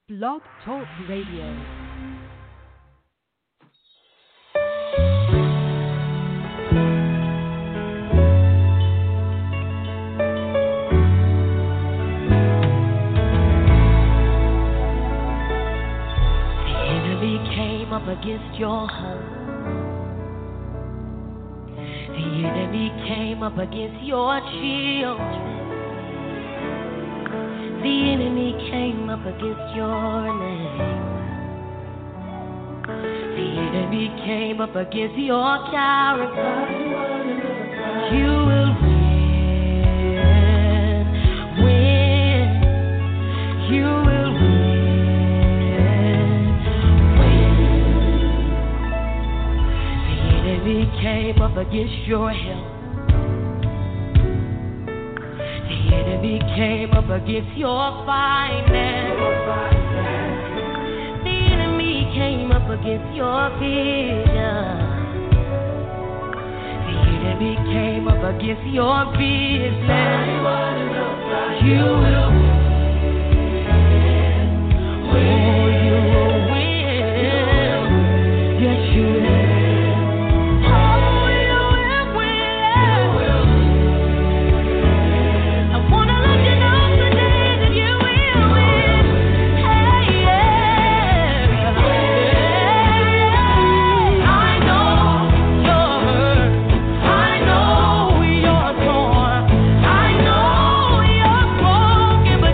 Blog Talk Radio. Up against your home. The enemy came up against your children. The enemy came up against your name. The enemy came up against your character. You will win. You will enemy came up against your health. The enemy came up against your finance. The enemy came up against your vision. The enemy came up against your business. You will win. Oh, you will win. Yes, you will. But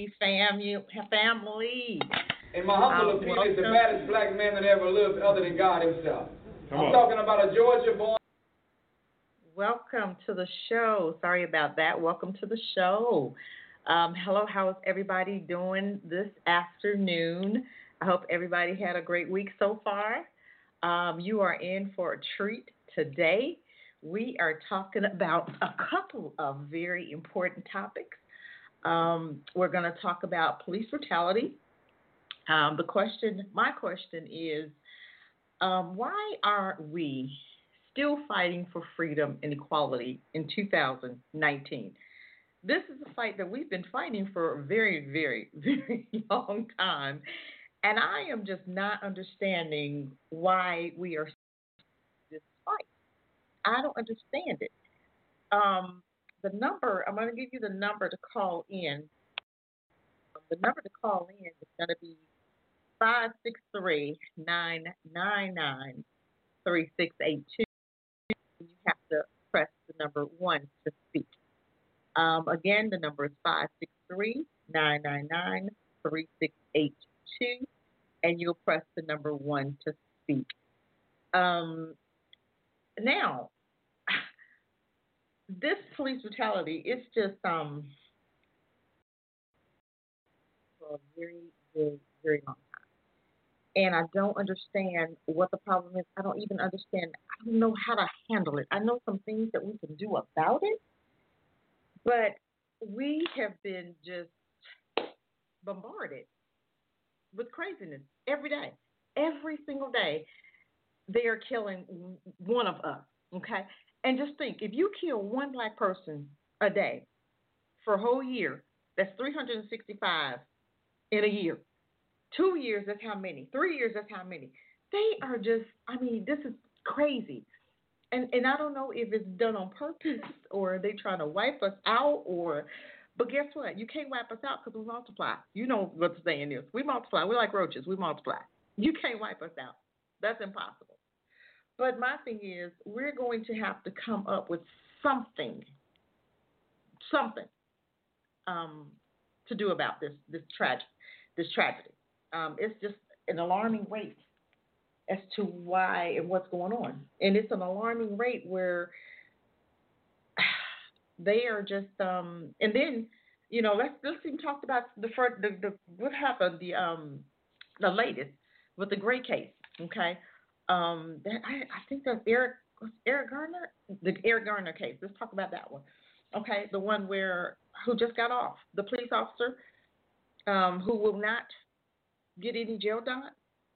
family. In my humble opinion, is the baddest black man that ever lived other than God himself. I'm talking about a Georgia-born. Welcome to the show. Sorry about that. Welcome to the show. Hello, how is everybody doing this afternoon? I hope everybody had a great week so far. You are in for a treat today. We are talking about a couple of very important topics. We're going to talk about police brutality. My question is, why are we still fighting for freedom and equality in 2019? This is a fight that we've been fighting for a very, very, very long time. And I am just not understanding why we are this fight. I don't understand it. The number, I'm going to give you the number to call in. The number to call in is going to be 563-999-3682. You have to press the number 1 to speak. Again, the number is 563-999-3682, and you'll press the number 1 to speak. Now, this police brutality is just for a very, very, very long time. And I don't understand what the problem is. I don't even understand. I don't know how to handle it. I know some things that we can do about it, but we have been just bombarded with craziness every day. Every single day, they are killing one of us, okay? And just think, if you kill one black person a day for a whole year, that's 365 in a year. 2 years, that's how many. 3 years, that's how many. They are just, this is crazy. And I don't know if it's done on purpose or they trying to wipe us out but guess what? You can't wipe us out because we multiply. You know what the saying is. We multiply. We're like roaches. We multiply. You can't wipe us out. That's impossible. But my thing is, we're going to have to come up with something to do about this tragedy. It's just an alarming rate as to why and what's going on, and it's an alarming rate where they are just. And then, let's even talk about the what happened the latest with the Gray case. Okay. I think that's Eric Garner, the Eric Garner case. Let's talk about that one. Okay, the one who just got off, the police officer who will not get any jail time.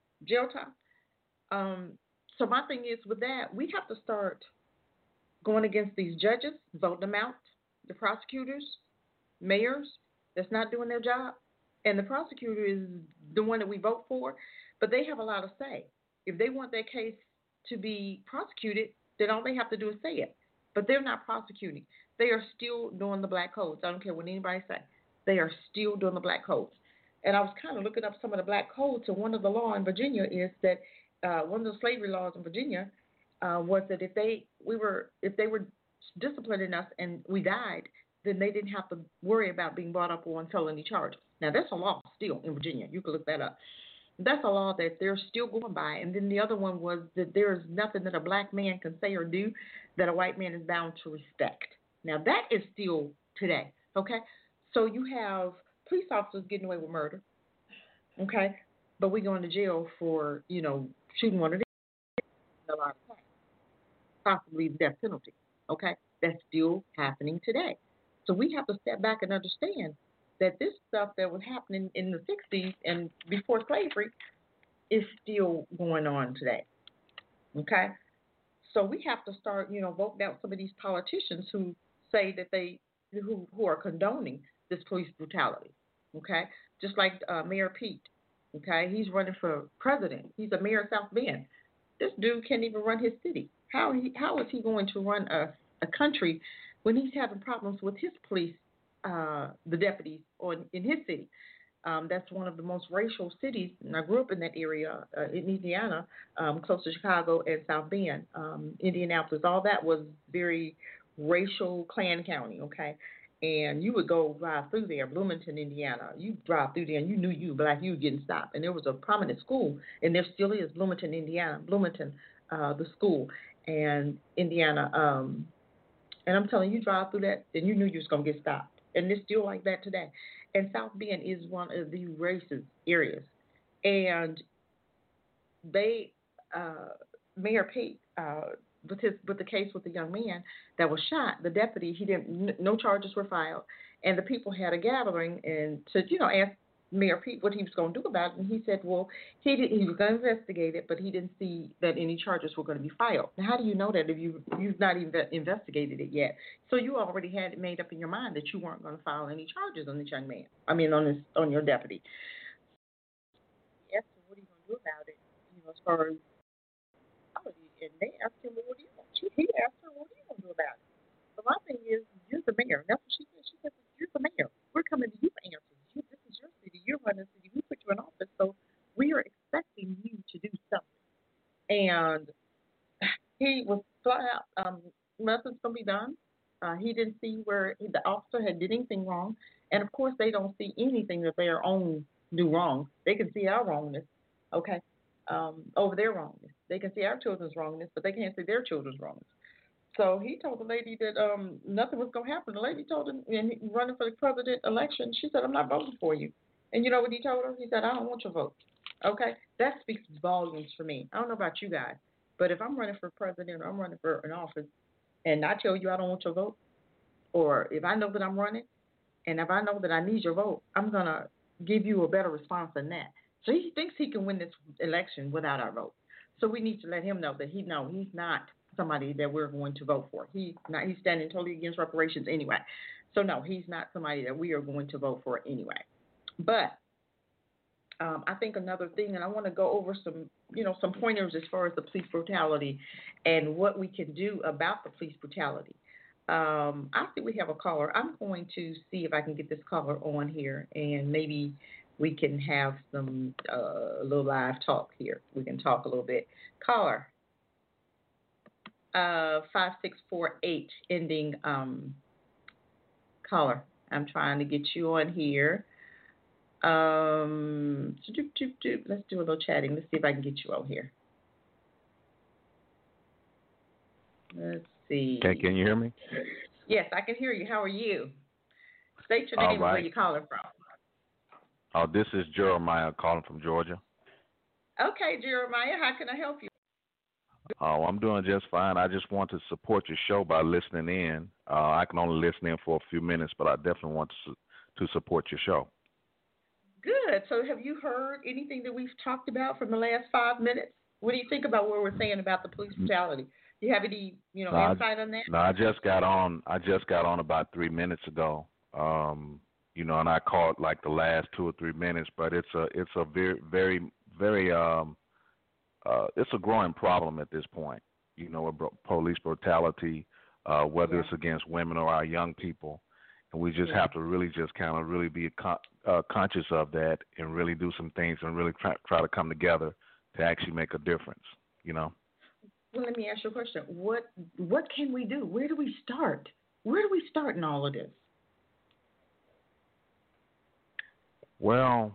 So my thing is with that, we have to start going against these judges, voting them out, the prosecutors, mayors that's not doing their job, and the prosecutor is the one that we vote for, but they have a lot to say. If they want their case to be prosecuted, then all they have to do is say it. But they're not prosecuting. They are still doing the black codes. I don't care what anybody say. They are still doing the black codes. And I was kind of looking up some of the black codes, and one of the law in Virginia is that one of the slavery laws in Virginia was that if they were disciplining us and we died, then they didn't have to worry about being brought up on felony charges. Now, that's a law still in Virginia. You can look that up. That's a law that they're still going by. And then the other one was that there is nothing that a black man can say or do that a white man is bound to respect. Now, that is still today, okay? So you have police officers getting away with murder, okay? But we going to jail for, shooting one of them a lot of times, possibly the death penalty, okay? That's still happening today. So we have to step back and understand that this stuff that was happening in the 60s and before slavery is still going on today, okay? So we have to start, voting out some of these politicians who say that who are condoning this police brutality, okay? Just like Mayor Pete, okay? He's running for president. He's a mayor of South Bend. This dude can't even run his city. How is he going to run a country when he's having problems with his police, the deputies in his city? That's one of the most racial cities, and I grew up in that area in Indiana, close to Chicago and South Bend, Indianapolis. All that was very racial Klan County, okay? and you would go drive through there, Bloomington, Indiana. You drive through there, and you knew you were black, you were getting stopped. And there was a prominent school, and there still is, Bloomington, Indiana, Bloomington, the school, and Indiana. And I'm telling you, drive through that, and you knew you was gonna get stopped. And it's still like that today. And South Bend is one of the racist areas, and they, Mayor Pete, with the case with the young man that was shot, the deputy, he didn't, no charges were filed, and the people had a gathering and to ask Mayor Pete what he was going to do about it, and he said, well, he was going to investigate it, but he didn't see that any charges were going to be filed. Now, how do you know that if you've not even investigated it yet? So you already had it made up in your mind that you weren't going to file any charges on this young man. I mean, on your deputy. He asked him, what are you going to do about it? As far as, and they asked him, well, what do you want? He asked her, what are you going to do about it? So my thing is, you're the mayor. That's what she said. She said, you're the mayor. We're coming to you for answers. This is your city. You're running the city. We put you in office, so we are expecting you to do something. And he was flat out, nothing's going to be done. He didn't see where the officer had did anything wrong. And, of course, they don't see anything that their own do wrong. They can see our wrongness, okay, over their wrongness. They can see our children's wrongness, but they can't see their children's wrongness. So he told the lady that nothing was going to happen. The lady told him, and running for the president election, she said, I'm not voting for you. And you know what he told her? He said, I don't want your vote. Okay? That speaks volumes for me. I don't know about you guys, but if I'm running for president or I'm running for an office and I tell you I don't want your vote, or if I know that I'm running and if I know that I need your vote, I'm going to give you a better response than that. So he thinks he can win this election without our vote. So we need to let him know that he's not somebody that we're going to vote for. He's standing totally against reparations anyway. So no, he's not somebody that we are going to vote for anyway. But I think another thing, and I want to go over some pointers as far as the police brutality and what we can do about the police brutality. I think we have a caller. I'm going to see if I can get this caller on here, and maybe we can have some a little live talk here. We can talk a little bit. Caller, 5648 ending. Caller, I'm trying to get you on here. Let's do a little chatting. Let's see if I can get you on here. Let's see. Okay, can you hear me? Yes, I can hear you. How are you? State your name and where you're calling from. Oh, this is Jeremiah calling from Georgia. Okay, Jeremiah, how can I help you? Oh, I'm doing just fine. I just want to support your show by listening in. I can only listen in for a few minutes, but I definitely want to support your show. Good. So have you heard anything that we've talked about from the last 5 minutes? What do you think about what we're saying about the police brutality? Do you have any, insight on that? No, I just got on about 3 minutes ago. And I caught like the last 2 or 3 minutes, but it's a very, very, very it's a growing problem at this point. Police brutality, whether it's against women or our young people, and we just have to really just kind of really be conscious of that and really do some things and really try to come together to actually make a difference. Well, let me ask you a question. What can we do? Where do we start? Where do we start in all of this? Well,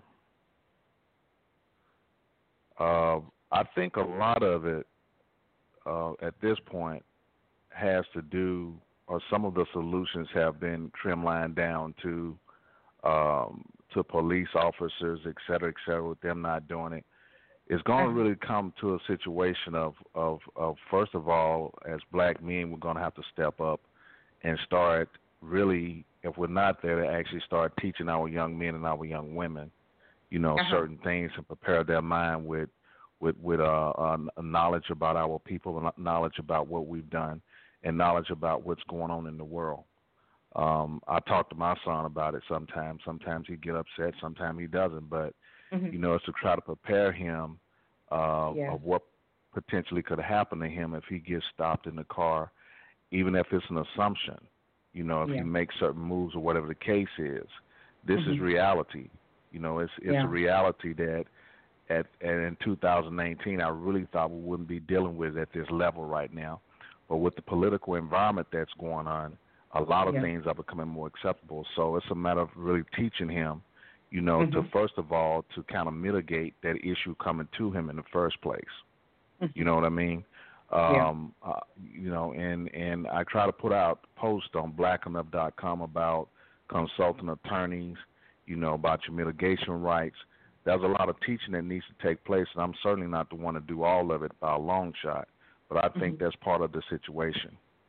I think a lot of it at this point has to do, or some of the solutions have been trimlined down to police officers, et cetera, with them not doing it. It's going to really come to a situation of first of all, as black men, we're going to have to step up and start really, if we're not there, to actually start teaching our young men and our young women, certain things and prepare their mind with knowledge about our people, knowledge about what we've done, and knowledge about what's going on in the world. I talk to my son about it sometimes. Sometimes he get upset, sometimes he doesn't. But, it's to try to prepare him of what potentially could happen to him if he gets stopped in the car, even if it's an assumption, if he makes certain moves or whatever the case is. This is reality. It's a reality that in 2019 I really thought we wouldn't be dealing with at this level right now. But with the political environment that's going on, a lot of things are becoming more acceptable. So it's a matter of really teaching him, you know, to first of all to kind of mitigate that issue coming to him in the first place. You know what I mean? You know, and I try to put out posts on blackenough.com about consulting attorneys, you know, about your mitigation rights. There's a lot of teaching that needs to take place, and I'm certainly not the one to do all of it by a long shot, but I think that's part of the situation.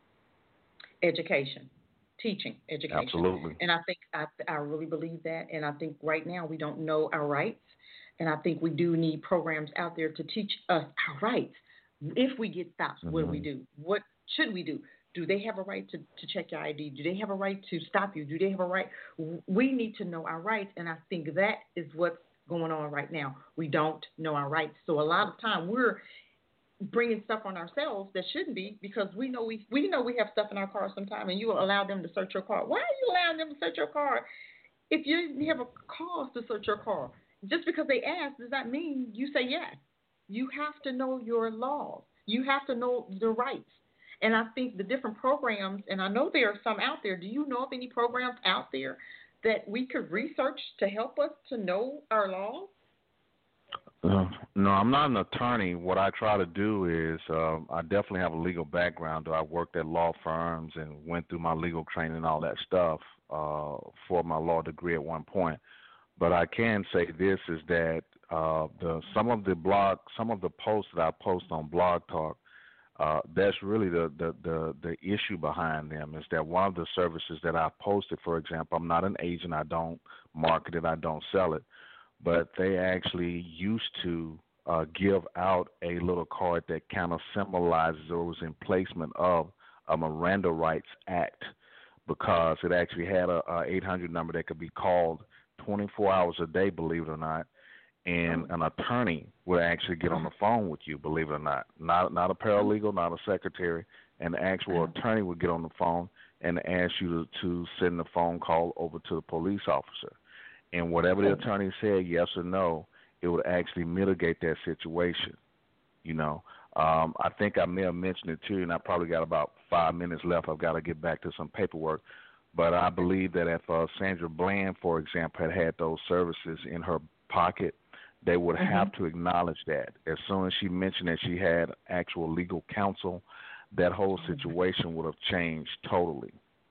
Education, teaching, education. Absolutely. And I think I really believe that, and I think right now we don't know our rights, and I think we do need programs out there to teach us our rights. If we get stopped, what do we do? What should we do? Do they have a right to check your ID? Do they have a right to stop you? Do they have a right? We need to know our rights, and I think that is what's going on right now. We don't know our rights. So a lot of time we're bringing stuff on ourselves that shouldn't be, because we know we have stuff in our car sometimes, and you will allow them to search your car. Why are you allowing them to search your car if you have a cause to search your car? Just because they ask does not mean you say yes. You have to know your laws. You have to know your rights. And I think the different programs, and I know there are some out there. Do you know of any programs out there that we could research to help us to know our laws? No, I'm not an attorney. What I try to do is I definitely have a legal background. I worked at law firms and went through my legal training and all that stuff for my law degree at one point. But I can say this is that some of the posts that I post on Blog Talk, that's really the issue behind them, is that one of the services that I posted, for example, I'm not an agent, I don't market it, I don't sell it, but they actually used to give out a little card that kind of symbolizes or was in placement of a Miranda Rights Act, because it actually had a 800 number that could be called 24 hours a day, believe it or not, and an attorney would actually get on the phone with you, believe it or not. Not a paralegal, not a secretary. An actual attorney would get on the phone and ask you to send the phone call over to the police officer. And whatever the attorney said, yes or no, it would actually mitigate that situation. You know, I think I may have mentioned it too, and I probably got about 5 minutes left. I've got to get back to some paperwork. But I believe that if Sandra Bland, for example, had those services in her pocket, they would have to acknowledge that. As soon as she mentioned that she had actual legal counsel, that whole situation would have changed totally.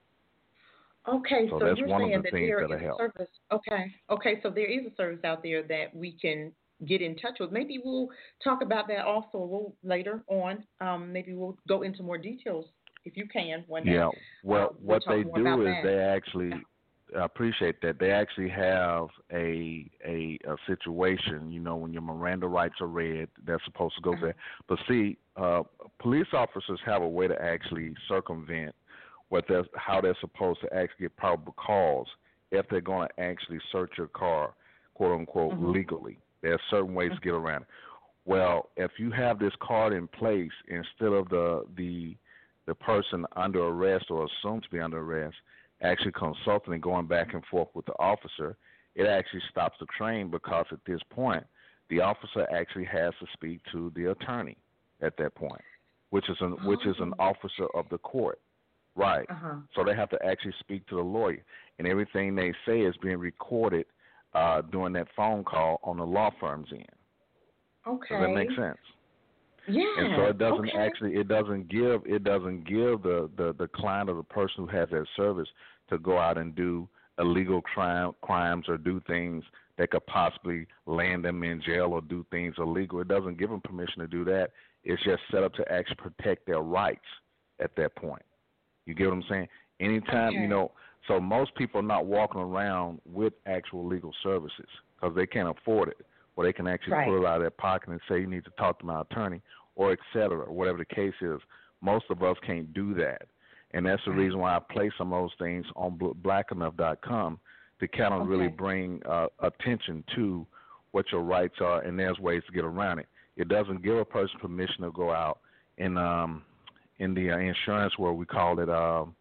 Okay, so that's you're one saying of the that things there that'll is a help. service. Okay, so there is a service out there that we can get in touch with. Maybe we'll talk about that also later on. Maybe we'll go into more details if you can one day. Yeah, well, what they do is they actually, I appreciate that, they actually have a situation, you know, when your Miranda rights are read, they're supposed to go there. But see, police officers have a way to actually circumvent how they're supposed to actually get probable cause if they're going to actually search your car, quote unquote, legally. There are certain ways to get around it. Well, if you have this card in place, instead of the person under arrest or assumed to be under arrest actually consulting and going back and forth with the officer, it actually stops the train, because at this point the officer actually has to speak to the attorney at that point, which is an officer of the court. Right. So they have to actually speak to the lawyer, and everything they say is being recorded during that phone call on the law firm's end. Okay. Does that make sense? Yeah. And so it doesn't actually it doesn't give the client or the person who has that service to go out and do illegal crimes or do things that could possibly land them in jail or do things illegal. It doesn't give them permission to do that. It's just set up to actually protect their rights at that point. You get what I'm saying? Anytime, you know, so most people are not walking around with actual legal services because they can't afford it. Or they can actually pull it out of their pocket and say, you need to talk to my attorney, or et cetera, whatever the case is. Most of us can't do that. And that's the reason why I play some of those things on blackenough.com to kind of really bring attention to what your rights are, and there's ways to get around it. It doesn't give a person permission to go out in the insurance world. We call it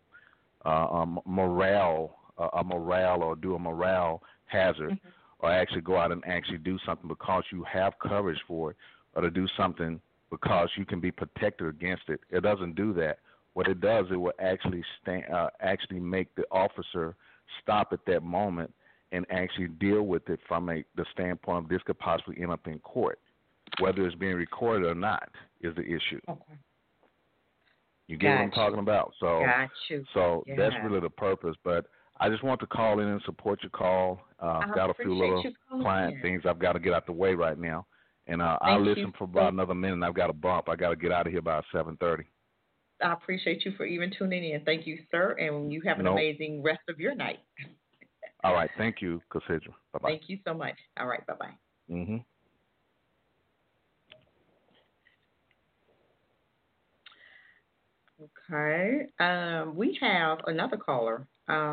morale or do a morale hazard. Or actually go out and actually do something because you have coverage for it, or to do something because you can be protected against it. It doesn't do that. what it does, it will actually actually make the officer stop at that moment and actually deal with it from the standpoint of this could possibly end up in court. Whether it's being recorded or not is the issue. Okay. You get what I'm talking about? So, Got you. That's really the purpose. But I just want to call in and support your call. I've got a few little client things I've got to get out the way right now. And I'll listen for about another minute, and I've got a bump. I got to get out of here by 7:30. I appreciate you for even tuning in. Thank you, sir, and you have an amazing rest of your night. All right. Thank you, Cassandra. Bye-bye. Thank you so much. All right. Bye-bye. Mm-hmm. Okay. We have another caller.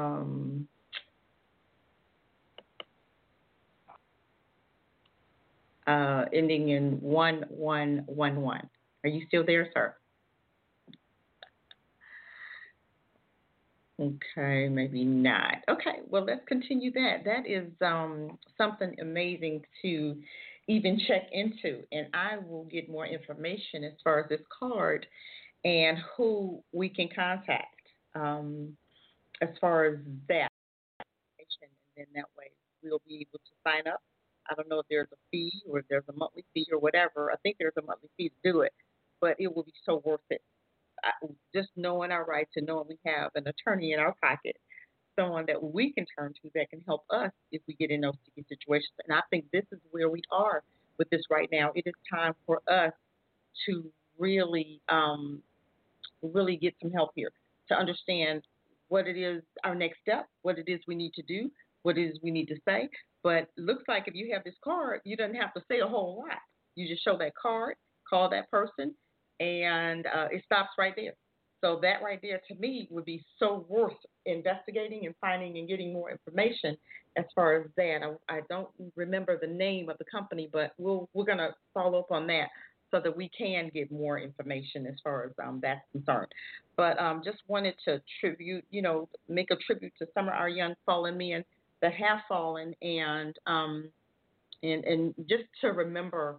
Ending in 1111. Are you still there, sir? Okay, maybe not. Okay, well, let's continue that. That is something amazing to even check into, and I will get more information as far as this card and who we can contact as far as that. And then that way we'll be able to sign up. I don't know if there's a fee or if there's a monthly fee or whatever. I think there's a monthly fee to do it, but it will be so worth it. Just knowing our rights and knowing we have an attorney in our pocket, someone that we can turn to that can help us if we get in those sticky situations. And I think this is where we are with this right now. It is time for us to really, really get some help here to understand what it is, our next step, what it is we need to do, what it is we need to say. But it looks like if you have this card, you don't have to say a whole lot. You just show that card, call that person, and it stops right there. So that right there, to me, would be so worth investigating and finding and getting more information as far as that. I don't remember the name of the company, but we're going to follow up on that so that we can get more information as far as that's concerned. But just wanted to make a tribute to some of our young fallen men that have fallen, and just to remember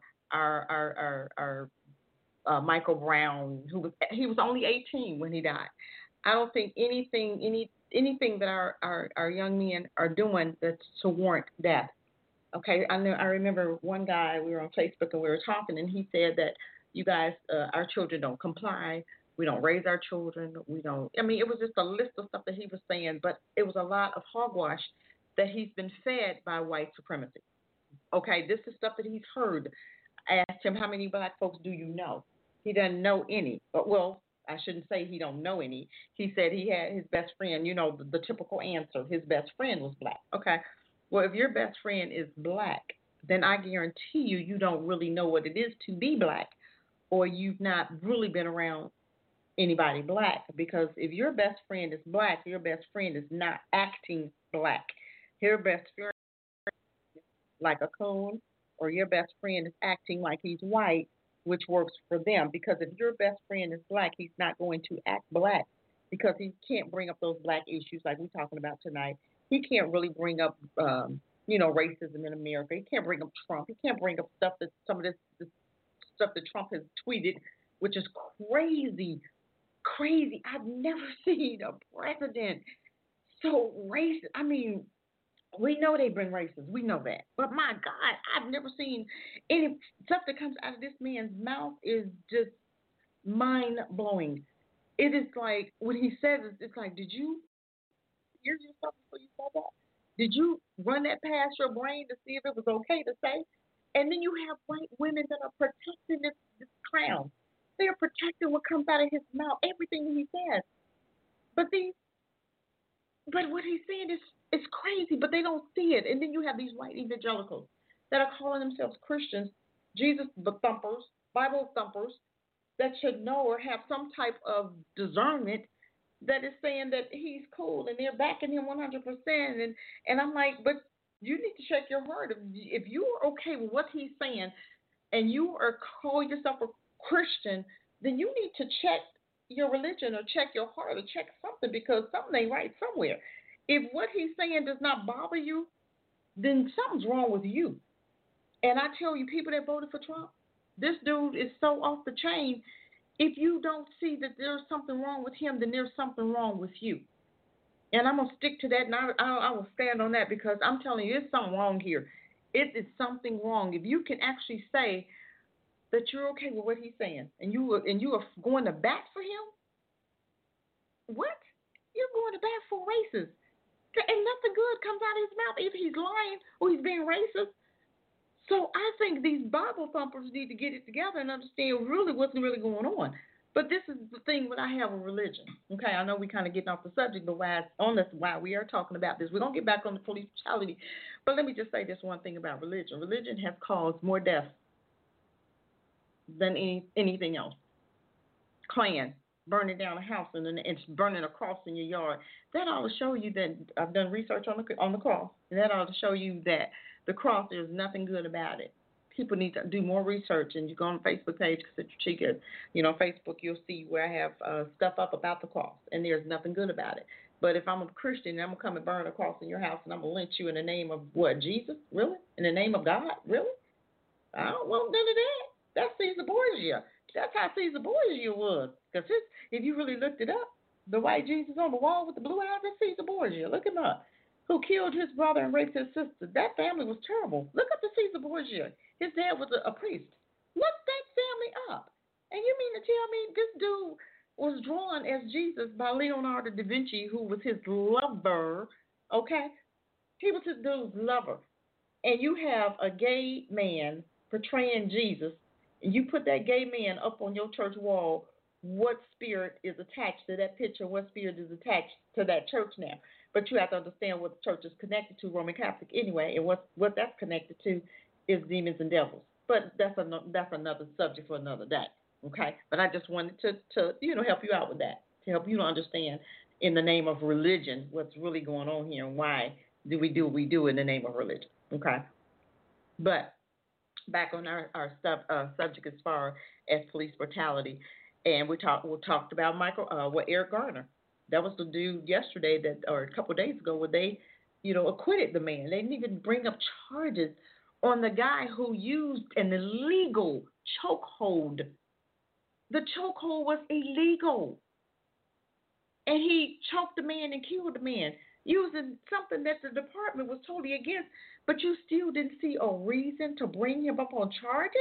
our Michael Brown, he was only 18 when he died. I don't think anything that our young men are doing that's to warrant death. Okay, I remember one guy, we were on Facebook and we were talking, and he said that you guys, our children don't comply. We don't raise our children. We don't. I mean, it was just a list of stuff that he was saying, but it was a lot of hogwash that he's been fed by white supremacy. Okay, this is stuff that he's heard. I asked him, how many black folks do you know? He doesn't know any. Well, I shouldn't say he don't know any. He said he had his best friend, the typical answer. His best friend was black. Okay. Well, if your best friend is black, then I guarantee you don't really know what it is to be black, or you've not really been around anybody black. Because if your best friend is black, your best friend is not acting black. Your best friend is like a coon, or your best friend is acting like he's white, which works for them. Because if your best friend is black, he's not going to act black, because he can't bring up those black issues like we're talking about tonight. He can't really bring up, racism in America. He can't bring up Trump. He can't bring up stuff that some of this stuff that Trump has tweeted, which is crazy. I've never seen a president so racist. I mean, we know they bring racism. We know that. But my God, I've never seen any stuff that comes out of this man's mouth is just mind-blowing. It is like, when he says it, it's like, did you hear yourself before you said that? Did you run that past your brain to see if it was okay to say? And then you have white women that are protecting this clown. They are protecting what comes out of his mouth, everything that he says. But what he's saying is crazy, but they don't see it. And then you have these white evangelicals that are calling themselves Christians, Jesus thumpers, Bible thumpers, that should know or have some type of discernment, that is saying that he's cool and they're backing him 100%. And I'm like, but you need to check your heart. If you are okay with what he's saying and you are calling yourself a Christian, then you need to check your religion or check your heart or check something, because something ain't right somewhere. If what he's saying does not bother you, then something's wrong with you. And I tell you, people that voted for Trump, this dude is so off the chain. If you don't see that there's something wrong with him, then there's something wrong with you. And I'm going to stick to that, and I will stand on that, because I'm telling you, there's something wrong here. It is something wrong. If you can actually say that you're okay with what he's saying, and you are going to bat for him, what? You're going to bat for racist. And nothing good comes out of his mouth. Either he's lying or he's being racist. So I think these Bible thumpers need to get it together and understand really what's really going on. But this is the thing that I have with religion. Okay, I know we kind of getting off the subject, but why we are talking about this. We're going to get back on the police brutality. But let me just say this one thing about religion. Religion has caused more deaths than anything else. Klan, burning down a house and burning a cross in your yard. That ought to show you that I've done research on the cross, and that ought to show you that the cross, there's nothing good about it. People need to do more research, and you go on the Facebook page, Facebook, you'll see where I have stuff up about the cross, and there's nothing good about it. But if I'm a Christian and I'm going to come and burn a cross in your house and I'm going to lynch you in the name of what, Jesus? Really? In the name of God? Really? I don't want none of that. That's Caesar Borgia. That's how Caesar Borgia was. Because if you really looked it up, the white Jesus on the wall with the blue eyes, that's Caesar Borgia. Look him up. Who killed his brother and raped his sister. That family was terrible. Look up the Caesar Borgia. His dad was a priest. Look that family up. And you mean to tell me this dude was drawn as Jesus by Leonardo da Vinci, who was his lover, okay? He was his dude's lover. And you have a gay man portraying Jesus, and you put that gay man up on your church wall, what spirit is attached to that picture? What spirit is attached to that church now? But you have to understand what the church is connected to, Roman Catholic anyway, and what that's connected to is demons and devils. But that's another subject for another day, okay? But I just wanted to help you out with that, to help you to understand in the name of religion what's really going on here and why do we do what we do in the name of religion, okay? But back on our subject as far as police brutality, and we talked about Eric Garner. That was the dude yesterday or a couple of days ago, where they, acquitted the man. They didn't even bring up charges on the guy who used an illegal chokehold. The chokehold was illegal, and he choked the man and killed the man using something that the department was totally against. But you still didn't see a reason to bring him up on charges?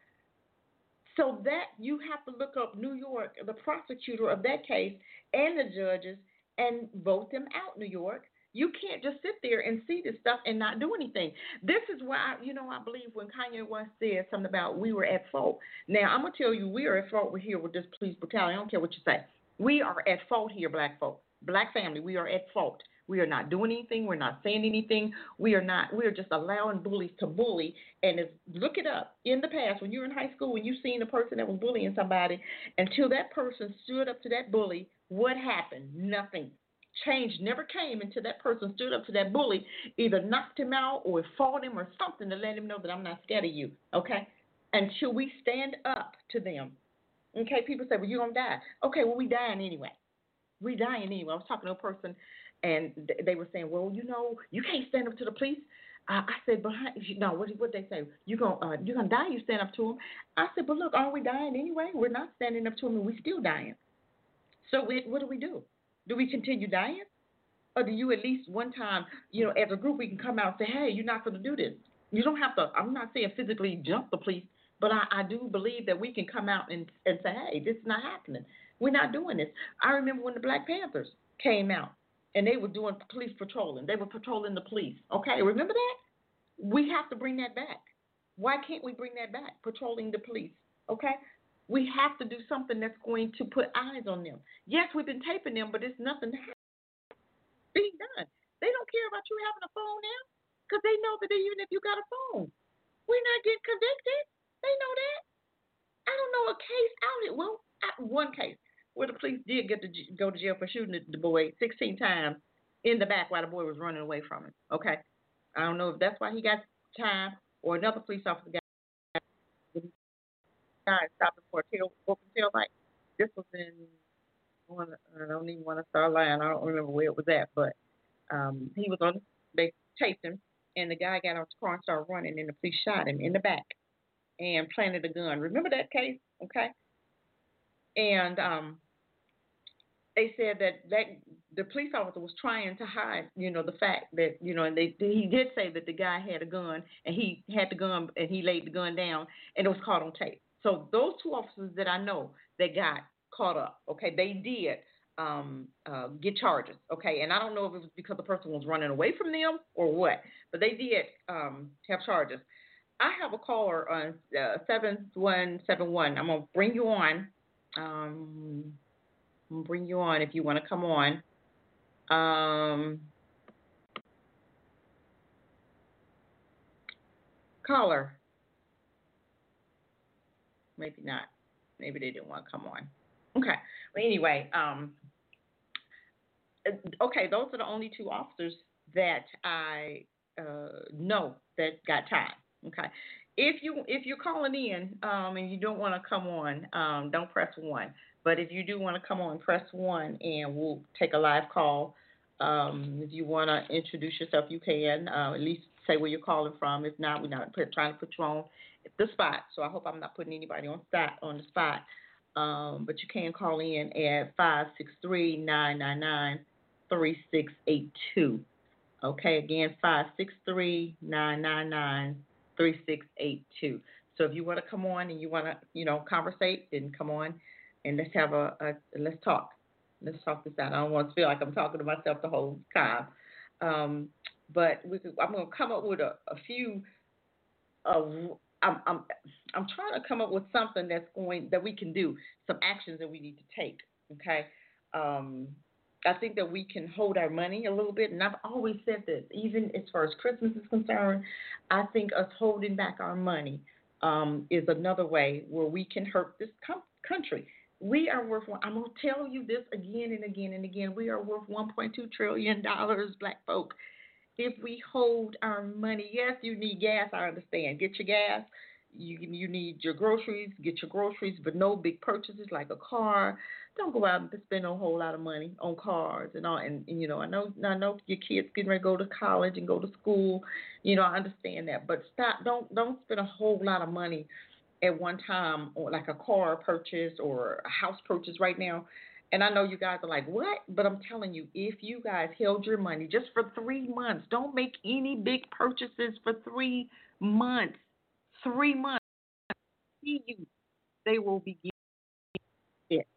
So that you have to look up New York, the prosecutor of that case, and the judges, and vote them out, New York. You can't just sit there and see this stuff and not do anything. This is why, I believe when Kanye once said something about we were at fault. Now, I'm going to tell you, we are at fault here with this police brutality. I don't care what you say. We are at fault here, black folk. Black family, we are at fault. We are not doing anything. We're not saying anything. We are just allowing bullies to bully. And look it up. In the past, when you were in high school, when you seen a person that was bullying somebody, until that person stood up to that bully, what happened? Nothing. Change never came until that person stood up to that bully, either knocked him out or fought him or something to let him know that I'm not scared of you, okay? Until we stand up to them. Okay, people say, well, you're going to die. Okay, well, we dying anyway. We dying anyway. I was talking to a person, and they were saying, well, you can't stand up to the police. I said, but no, what they say? You're gonna die. You stand up to them. I said, but look, aren't we dying anyway? We're not standing up to them, and we still dying. So what do? Do we continue dying, or do you at least one time, as a group, we can come out and say, hey, you're not going to do this. You don't have to. I'm not saying physically jump the police, but I do believe that we can come out and say, hey, this is not happening. We're not doing this. I remember when the Black Panthers came out. And they were doing police patrolling. They were patrolling the police. Okay, remember that? We have to bring that back. Why can't we bring that back? Patrolling the police. Okay? We have to do something that's going to put eyes on them. Yes, we've been taping them, but it's nothing being done. They don't care about you having a phone now because they know that even if you got a phone, we're not getting convicted. They know that. I don't know a case out. Well, one case where the police did get to go to jail for shooting the boy 16 times in the back while the boy was running away from him. Okay? I don't know if that's why he got time or another police officer got stopped him for a open tail light. This was in, I don't even want to start lying. I don't remember where it was at, but he was they chased him, and the guy got out the car and started running, and the police shot him in the back and planted a gun. Remember that case? Okay? And they said that the police officer was trying to hide, the fact that, and he did say that the guy had a gun and he had the gun and he laid the gun down and it was caught on tape. So those two officers that I know that got caught up, okay, they did get charges, okay, and I don't know if it was because the person was running away from them or what, but they did have charges. I have a caller on 7171. I'm gonna bring you on. I'm gonna bring you on if you want to come on. Caller, maybe not. Maybe they didn't want to come on. Okay. Well, anyway, okay, those are the only two officers that I know that got tied. Okay. If you're calling in and you don't want to come on, don't press 1. But if you do want to come on, press 1 and we'll take a live call. If you want to introduce yourself, you can. At least say where you're calling from. If not, we're not trying to put you on the spot. So I hope I'm not putting anybody on the spot. But you can call in at 563-999-3682. Okay, again, 563-999-3682. So if you want to come on and you want to, conversate, then come on and let's have let's talk. Let's talk this out. I don't want to feel like I'm talking to myself the whole time. But I'm going to come up with a few. I'm trying to come up with something that we can do, some actions that we need to take. Okay. I think that we can hold our money a little bit, and I've always said this, even as far as Christmas is concerned, I think us holding back our money is another way where we can hurt this country. We are worth, I'm going to tell you this again and again and again, we are worth $1.2 trillion, black folk. If we hold our money, yes, you need gas, I understand. Get your gas. You need your groceries, get your groceries, but no big purchases like a car. Don't go out and spend a whole lot of money on cars and all. And I know your kids getting ready to go to college and go to school. I understand that, but stop. Don't spend a whole lot of money at one time on like a car purchase or a house purchase right now. And I know you guys are like, what? But I'm telling you, if you guys held your money just for 3 months, don't make any big purchases for 3 months. 3 months. See you. They will begin it.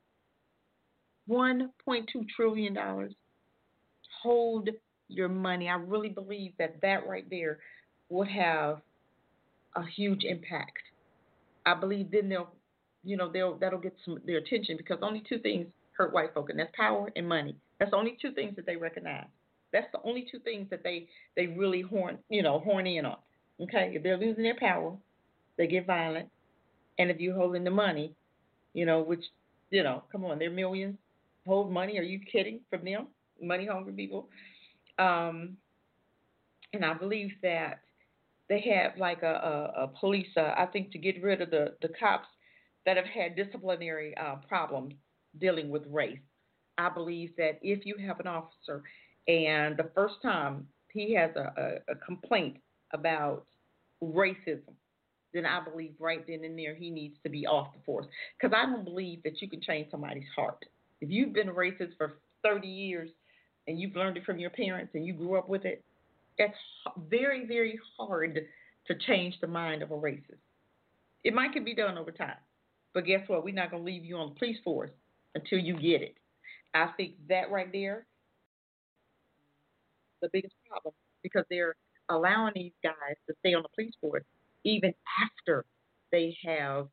$1.2 trillion. Hold your money. I really believe that right there would have a huge impact. I believe then that'll get their attention because only two things hurt white folk, and that's power and money. That's the only two things that they recognize. That's the only two things that they really horn in on. Okay, if they're losing their power, they get violent, and if you're holding the money, which come on, they're millions. Hold money? Are you kidding? From them, money hungry people. And I believe that they have like a police. I think to get rid of the cops that have had disciplinary problems dealing with race. I believe that if you have an officer and the first time he has a complaint about racism, then I believe right then and there he needs to be off the force. Because I don't believe that you can change somebody's heart. If you've been a racist for 30 years and you've learned it from your parents and you grew up with it, it's very, very hard to change the mind of a racist. It might can be done over time. But guess what? We're not going to leave you on the police force until you get it. I think that right there is the biggest problem because they're allowing these guys to stay on the police force even after they have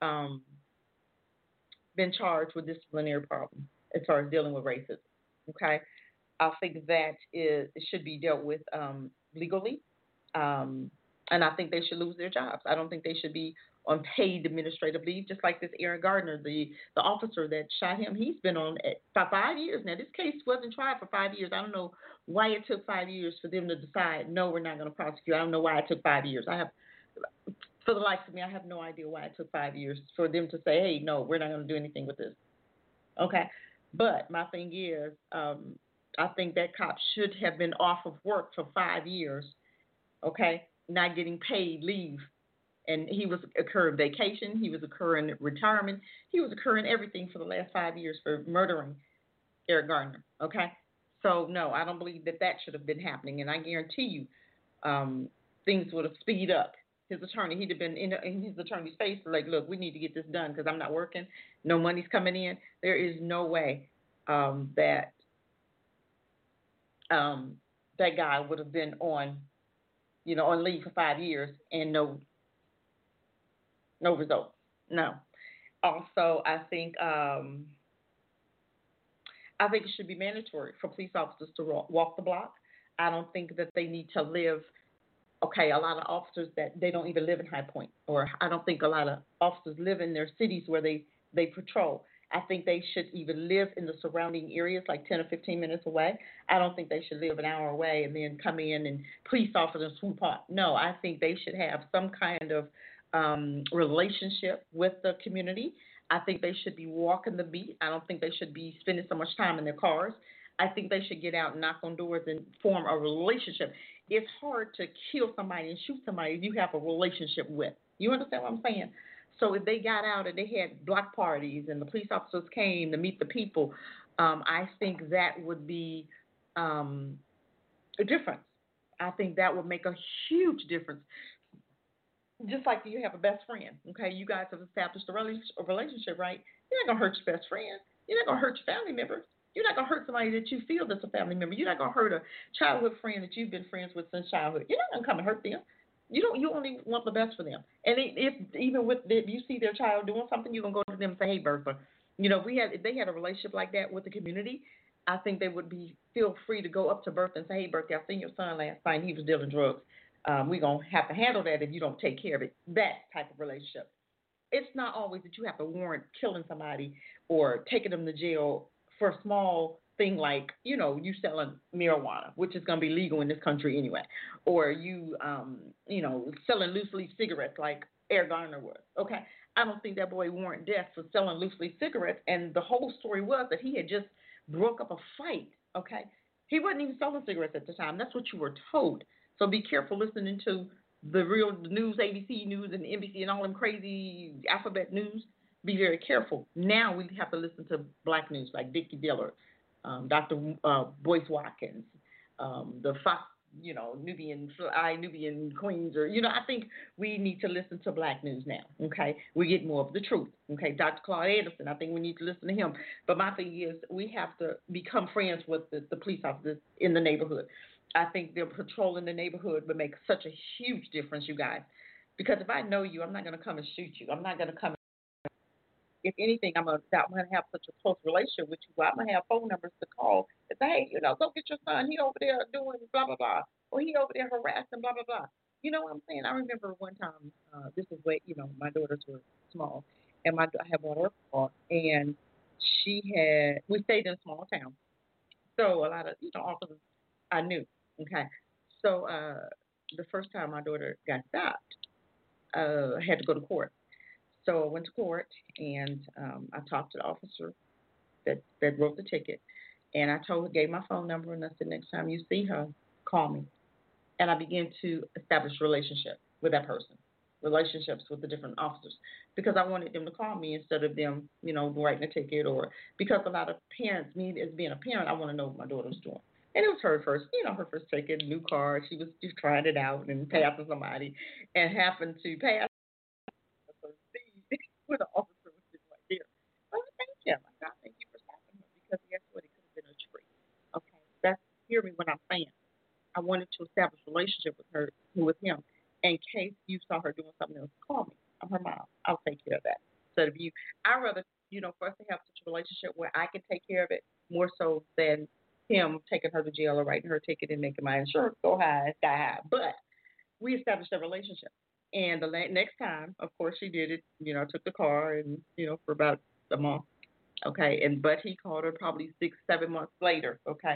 been charged with disciplinary problems as far as dealing with racism. Okay? I think that it should be dealt with legally, and I think they should lose their jobs. I don't think they should be on paid administrative leave, just like this Aaron Gardner, the officer that shot him. He's been on for 5 years now. This case wasn't tried for 5 years. I don't know why it took 5 years for them to decide, no, we're not going to prosecute. I don't know why it took 5 years. For the likes of me, I have no idea why it took 5 years for them to say, hey, no, we're not going to do anything with this. Okay, but my thing is, I think that cop should have been off of work for 5 years, okay, not getting paid leave. And he was occurring vacation. He was occurring retirement. He was occurring everything for the last 5 years for murdering Eric Garner. Okay, so no, I don't believe that should have been happening. And I guarantee you, things would have speed up. His attorney, he'd have been in his attorney's face, like, look, we need to get this done because I'm not working. No money's coming in. There is no way that that guy would have been on leave for 5 years and no results. No. Also, I think it should be mandatory for police officers to walk the block. I don't think that they need to live. Okay, a lot of officers that they don't even live in High Point, or I don't think a lot of officers live in their cities where they patrol. I think they should even live in the surrounding areas, like 10 or 15 minutes away. I don't think they should live an hour away and then come in and police officers swoop up. No, I think they should have some kind of relationship with the community. I think they should be walking the beat. I don't think they should be spending so much time in their cars. I think they should get out and knock on doors and form a relationship. It's hard to kill somebody and shoot somebody you have a relationship with. You understand what I'm saying? So if they got out and they had block parties and the police officers came to meet the people, I think that would be a difference. I think that would make a huge difference. Just like you have a best friend, okay? You guys have established a relationship, right? You're not going to hurt your best friend. You're not going to hurt your family members. You're not going to hurt somebody that you feel that's a family member. You're not going to hurt a childhood friend that you've been friends with since childhood. You're not going to come and hurt them. You only want the best for them. And if you see their child doing something, you're going to go to them and say, hey, Bertha, if they had a relationship like that with the community, I think they would feel free to go up to Bertha and say, hey, Bertha, I seen your son last night. He was dealing drugs. We're going to have to handle that if you don't take care of it. That type of relationship. It's not always that you have to warrant killing somebody or taking them to jail for a small thing like, you selling marijuana, which is going to be legal in this country anyway, or you selling loose leaf cigarettes like Eric Garner was. Okay, I don't think that boy warrant death for selling loose leaf cigarettes, and the whole story was that he had just broke up a fight. Okay, he wasn't even selling cigarettes at the time. That's what you were told. So be careful listening to the real news, ABC News and NBC and all them crazy alphabet news. Be very careful. Now we have to listen to black news like Dickie Diller, Dr. Boyce Watkins, the Fox, Nubian Queens, or, I think we need to listen to black news now, okay? We get more of the truth, okay? Dr. Claude Anderson, I think we need to listen to him. But my thing is we have to become friends with the police officers in the neighborhood. I think their patrol in the neighborhood would make such a huge difference, you guys. Because if I know you, I'm not going to come and shoot you. I'm not going to come. If anything, I'm going to have such a close relationship with you. I'm going to have phone numbers to call and say, hey, go get your son. He over there doing blah, blah, blah. Or he over there harassing blah, blah, blah. You know what I'm saying? I remember one time, this is way, my daughters were small. And I had bought her a car. And we stayed in a small town. So a lot of, officers I knew. Okay. So the first time my daughter got stopped, I had to go to court. So I went to court and I talked to the officer that wrote the ticket. And I gave my phone number, and I said, next time you see her, call me. And I began to establish relationships with that person, relationships with the different officers, because I wanted them to call me instead of them, writing a ticket, or because a lot of parents, me as being a parent, I want to know what my daughter was doing. And it was her first ticket, new car. She was just trying it out and passing somebody and happened to pass with an officer was just right there. I thank him. I thank you for stopping him, because guess what? It could have been a tree. Okay, hear me when I'm saying. I wanted to establish a relationship with him. In case you saw her doing something else, call me. I'm her mom. I'll take care of that. So I'd rather, for us to have such a relationship where I can take care of it more so than him taking her to jail or writing her a ticket and making my insurance go high, sky high. But we established a relationship. And the next time, of course, she did it, took the car and, for about a month. Okay. But he called her probably 6-7 months later. Okay.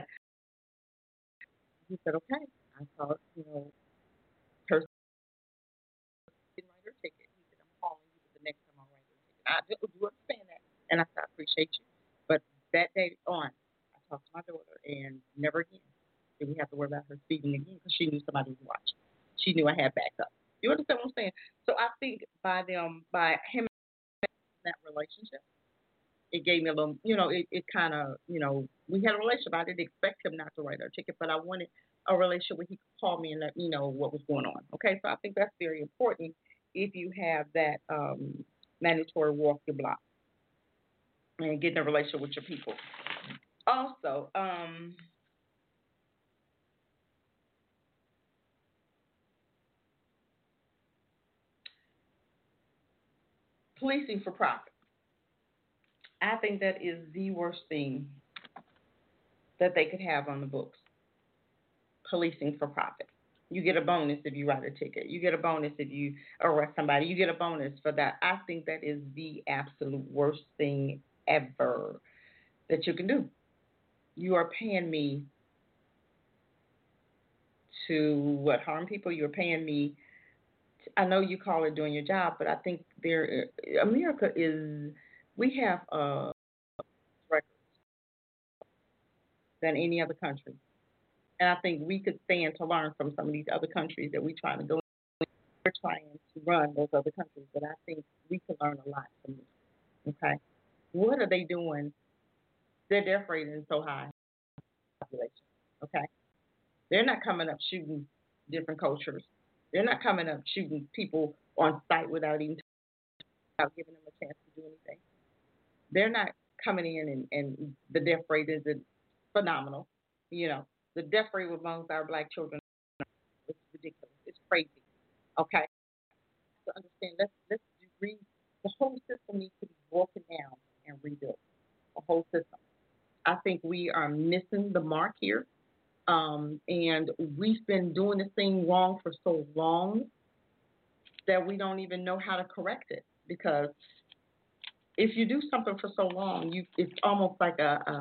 He said, okay. I thought, her didn't write her ticket. He said, I'm calling you the next time I'll write her ticket. I do understand that. And I said, I appreciate you. But that day on, I talked to my daughter, and never again did we have to worry about her speeding again, because she knew somebody was watching. She knew I had backup. You understand what I'm saying? So I think by him in that relationship, it gave me a little, it kind of, we had a relationship. I didn't expect him not to write our ticket, but I wanted a relationship where he could call me and let me know what was going on. Okay, so I think that's very important if you have that mandatory walk your block and getting a relationship with your people. Also, policing for profit. I think that is the worst thing that they could have on the books. Policing for profit. You get a bonus if you write a ticket. You get a bonus if you arrest somebody. You get a bonus for that. I think that is the absolute worst thing ever that you can do. You are paying me to harm people. You're paying me. I know you call it doing your job, but I think America is. We have records than any other country, and I think we could stand to learn from some of these other countries that we're trying to go. We're trying to run those other countries, but I think we can learn a lot from them. Okay, what are they doing? Their death rate is so high. Population. Okay, they're not coming up shooting different cultures. They're not coming up shooting people on site without without giving them a chance to do anything. They're not coming in and the death rate isn't phenomenal. You know, the death rate amongst our black children is ridiculous. It's crazy. Okay, to understand, let's read. The whole system needs to be broken down and rebuilt. The whole system. I think we are missing the mark here. And we've been doing this thing wrong for so long that we don't even know how to correct it. Because if you do something for so long, it's almost like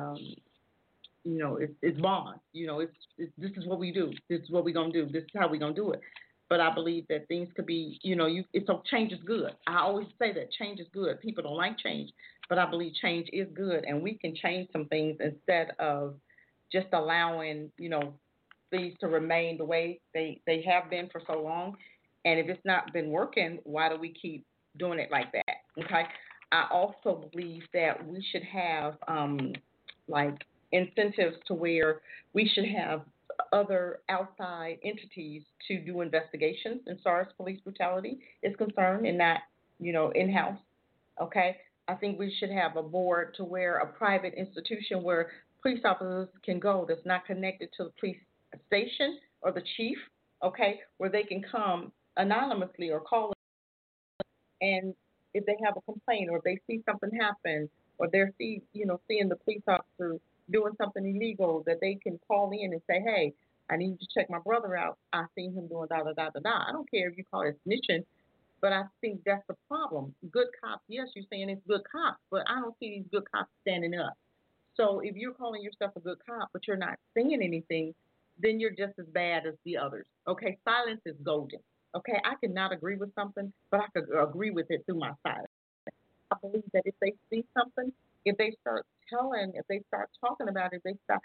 it's bond. This is what we do. This is what we're gonna do. This is how we're gonna do it. But I believe that things could be, so change is good. I always say that change is good. People don't like change, but I believe change is good, and we can change some things instead of just allowing, things to remain the way they have been for so long. And if it's not been working, why do we keep doing it like that? Okay. I also believe that we should have like incentives to where we should have other outside entities to do investigations as far as police brutality is concerned and not, in-house. Okay. I think we should have a board to where a private institution where police officers can go that's not connected to the police station or the chief, okay, where they can come anonymously or call and if they have a complaint or if they see something happen or they're seeing the police officer doing something illegal, that they can call in and say, hey, I need you to check my brother out. I seen him doing da da da da da. I don't care if you call it snitching, but I think that's the problem. Good cops, yes, you're saying it's good cops, but I don't see these good cops standing up. So if you're calling yourself a good cop, but you're not saying anything, then you're just as bad as the others. Okay, silence is golden. Okay, I cannot agree with something, but I could agree with it through my silence. I believe that if they see something, if they start telling, if they start talking about it,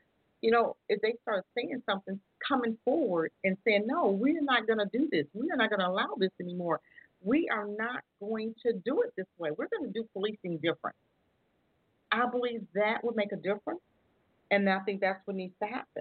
if they start saying something, coming forward and saying, no, we're not going to do this. We are not going to allow this anymore. We are not going to do it this way. We're going to do policing different. I believe that would make a difference, and I think that's what needs to happen.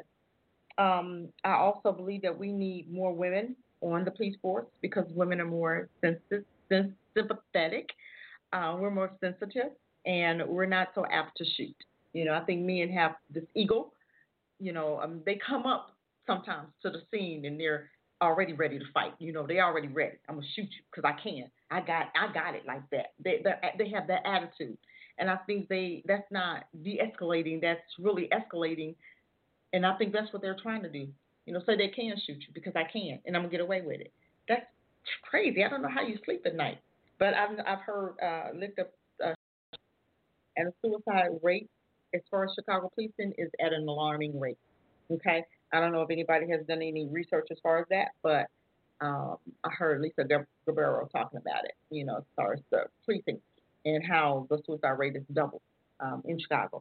I also believe that we need more women on the police force because women are more sympathetic. We're more sensitive, and we're not so apt to shoot. I think men have this ego. They come up sometimes to the scene and they're already ready to fight. They already ready. I'm gonna shoot you because I can. I got it like that. They have that attitude, and I think that's not de-escalating. That's really escalating, and I think that's what they're trying to do. Say they can shoot you because I can, and I'm gonna get away with it. That's crazy. I don't know how you sleep at night, but I've heard looked up and the suicide rate as far as Chicago policing is at an alarming rate. Okay, I don't know if anybody has done any research as far as that, but I heard Lisa Gabbero talking about it. As far as the policing and how the suicide rate is doubled in Chicago.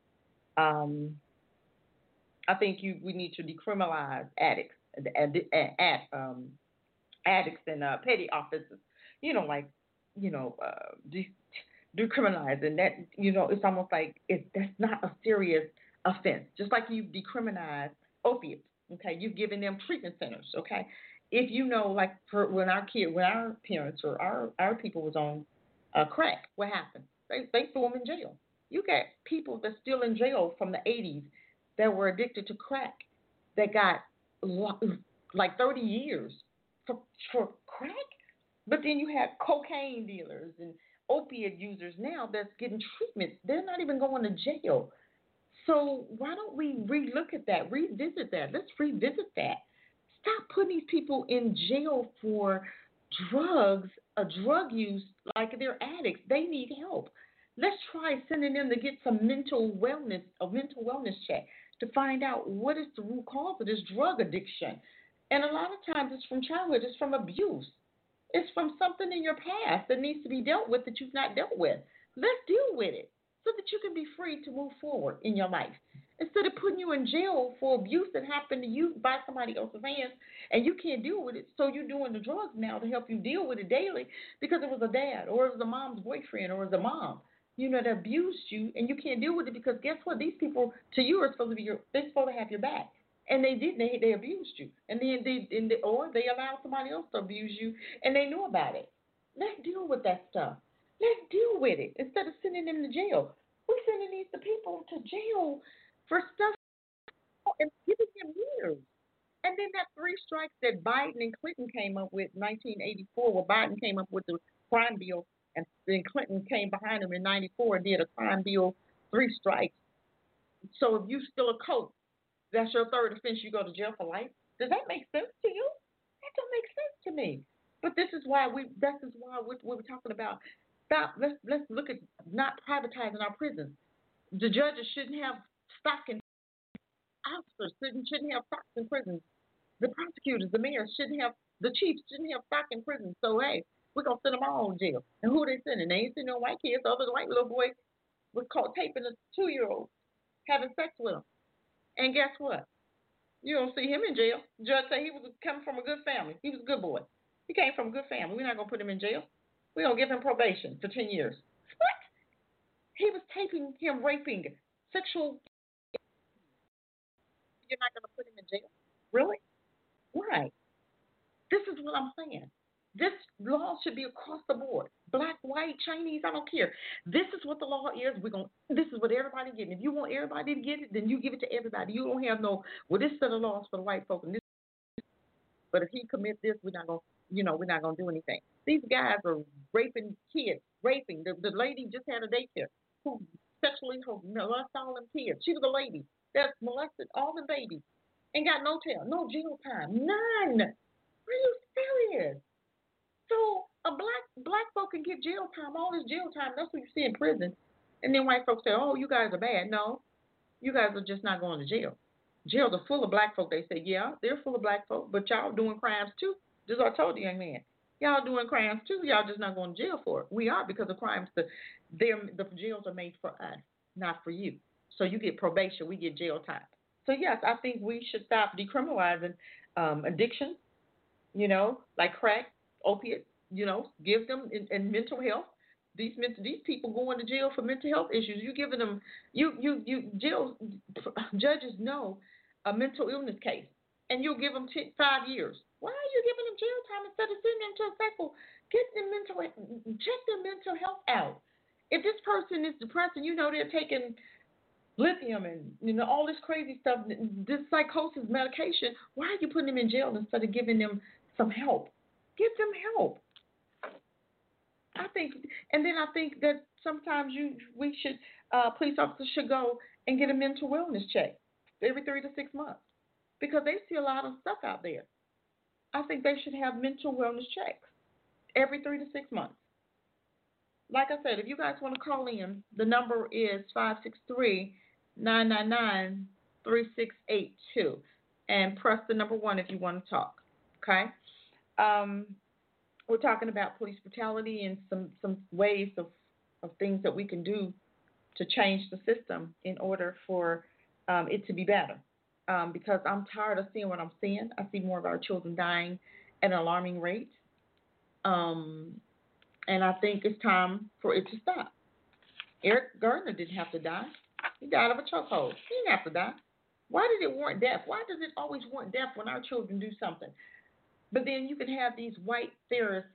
I think we need to decriminalize addicts, addicts in petty offenses, like, decriminalizing that, it's almost like that's not a serious offense. Just like you decriminalize opiates, okay? You've given them treatment centers, okay? If like for when our parents or our people was on crack, what happened? They threw them in jail. You got people that's still in jail from the 80s that were addicted to crack that got like 30 years for crack. But then you have cocaine dealers and opiate users now that's getting treatment. They're not even going to jail. So why don't we relook at that, revisit that? Let's revisit that. Stop putting these people in jail for drugs, drug use, like they're addicts. They need help. Let's try sending them to get some mental wellness check to find out what is the root cause of this drug addiction. And a lot of times it's from childhood, it's from abuse. It's from something in your past that needs to be dealt with that you've not dealt with. Let's deal with it so that you can be free to move forward in your life. Instead of putting you in jail for abuse that happened to you by somebody else's hands and you can't deal with it, so you're doing the drugs now to help you deal with it daily because it was a dad or it was a mom's boyfriend or it was a mom, that abused you and you can't deal with it because guess what? These people to you are supposed to be they're supposed to have your back. And they didn't. They abused you, and then or they allowed somebody else to abuse you, and they knew about it. Let's deal with that stuff. Let's deal with it instead of sending them to jail. We're sending these people to jail for stuff and giving them years. And then that 3 strikes that Biden and Clinton came up with in 1984, where Biden came up with the crime bill, and then Clinton came behind him in 94 and did a crime bill, 3 strikes. So if you steal a coat, that's your 3rd offense, you go to jail for life. Does that make sense to you? That don't make sense to me. But this is why we're talking about. Stop. Let's look at not privatizing our prisons. The judges shouldn't have stock in officers shouldn't have stock in prisons. The prosecutors, the mayors shouldn't have, the chiefs shouldn't have stock in prisons. So hey, we're gonna send them all in jail. And who are they sending? They ain't sending no white kids. The other white little boy was caught taping a 2-year-old having sex with him. And guess what? You don't see him in jail. The judge said he was coming from a good family. He was a good boy. He came from a good family. We're not going to put him in jail. We're going to give him probation for 10 years. What? He was taping him raping, sexual. You're not going to put him in jail? Really? Why? This is what I'm saying. This law should be across the board. Black, white, Chinese, I don't care. This is what the law is. This is what everybody getting. If you want everybody to get it, then you give it to everybody. You don't have this set of laws for the white folk. And this, but if he commits this, we're not gonna do anything. These guys are raping kids, raping. The lady just had a daycare who sexually molested all them kids. She was a lady that molested all the babies and got no jail time, none. Are you serious? So a black folk can get jail time, all this jail time. That's what you see in prison. And then white folks say, oh, you guys are bad. No, you guys are just not going to jail. Jails are full of black folk. They say, yeah, they're full of black folk, but y'all doing crimes too. Just like I told the young man. Y'all doing crimes too. Y'all just not going to jail for it. We are because the crimes, the jails are made for us, not for you. So you get probation, we get jail time. So yes, I think we should stop decriminalizing addiction, like crack, opiates, give them in mental health. These people going to jail for mental health issues. You giving them jail judges know a mental illness case, and you'll give them 5 years. Why are you giving them jail time instead of sending them to a cycle? Check their mental health out. If this person is depressed and they're taking lithium and all this crazy stuff, this psychosis medication, why are you putting them in jail instead of giving them some help? Give them help. I think that sometimes police officers should go and get a mental wellness check every 3 to 6 months because they see a lot of stuff out there. I think they should have mental wellness checks every 3 to 6 months. Like I said, if you guys want to call in, the number is 563-999-3682 and press the number 1 if you want to talk. Okay. We're talking about police brutality and some ways of things that we can do to change the system in order for it to be better. Because I'm tired of seeing what I'm seeing. I see more of our children dying at an alarming rate. And I think it's time for it to stop. Eric Gardner didn't have to die. He died of a chokehold. He didn't have to die. Why did it warrant death? Why does it always warrant death when our children do something? But then you can have these white terrorist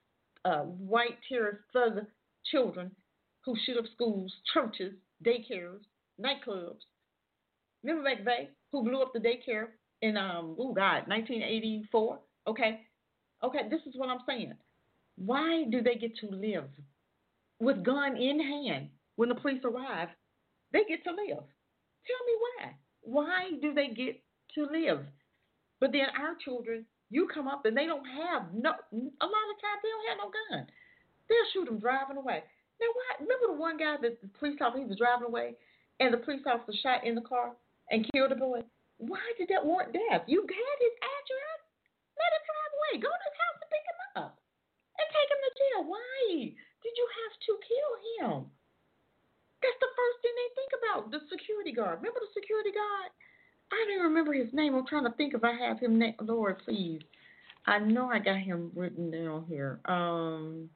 thug children who shoot up schools, churches, daycares, nightclubs. Remember McVeigh, who blew up the daycare in 1984? Okay, this is what I'm saying. Why do they get to live with gun in hand when the police arrive? They get to live. Tell me why. Why do they get to live? But then our children, you come up and they don't have a lot of times they don't have no gun. They'll shoot them driving away. Now, why? Remember the one guy that the police officer, he was driving away and the police officer shot in the car and killed the boy? Why did that warrant death? You had his address. Let him drive away. Go to his house and pick him up and take him to jail. Why did you have to kill him? That's the first thing they think about, the security guard. Remember the security guard? I don't even remember his name. I'm trying to think if I have him. Lord, please. I know I got him written down here. Trying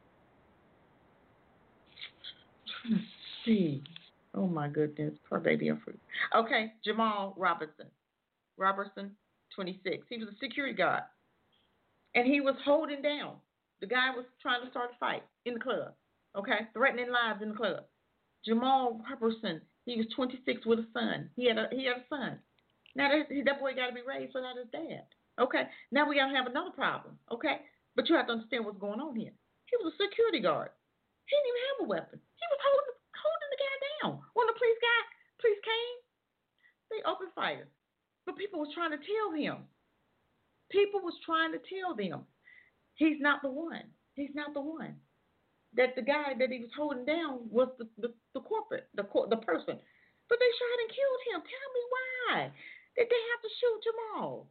to see. Oh, my goodness. Poor baby. Okay, Jamal Robertson. 26. He was a security guard. And he was holding down. The guy was trying to start a fight in the club. Okay, threatening lives in the club. Jamal Robertson, he was 26 with a son. He had a son. Now that boy got to be raised without his dad. Okay, now we got to have another problem. Okay, but you have to understand what's going on here. He was a security guard. He didn't even have a weapon. He was holding the guy down. When the police came, they opened fire. But people was trying to tell him. He's not the one. That the guy that he was holding down was the corporate, the person. But they shot and killed him. Tell me why did they have to shoot Jamal?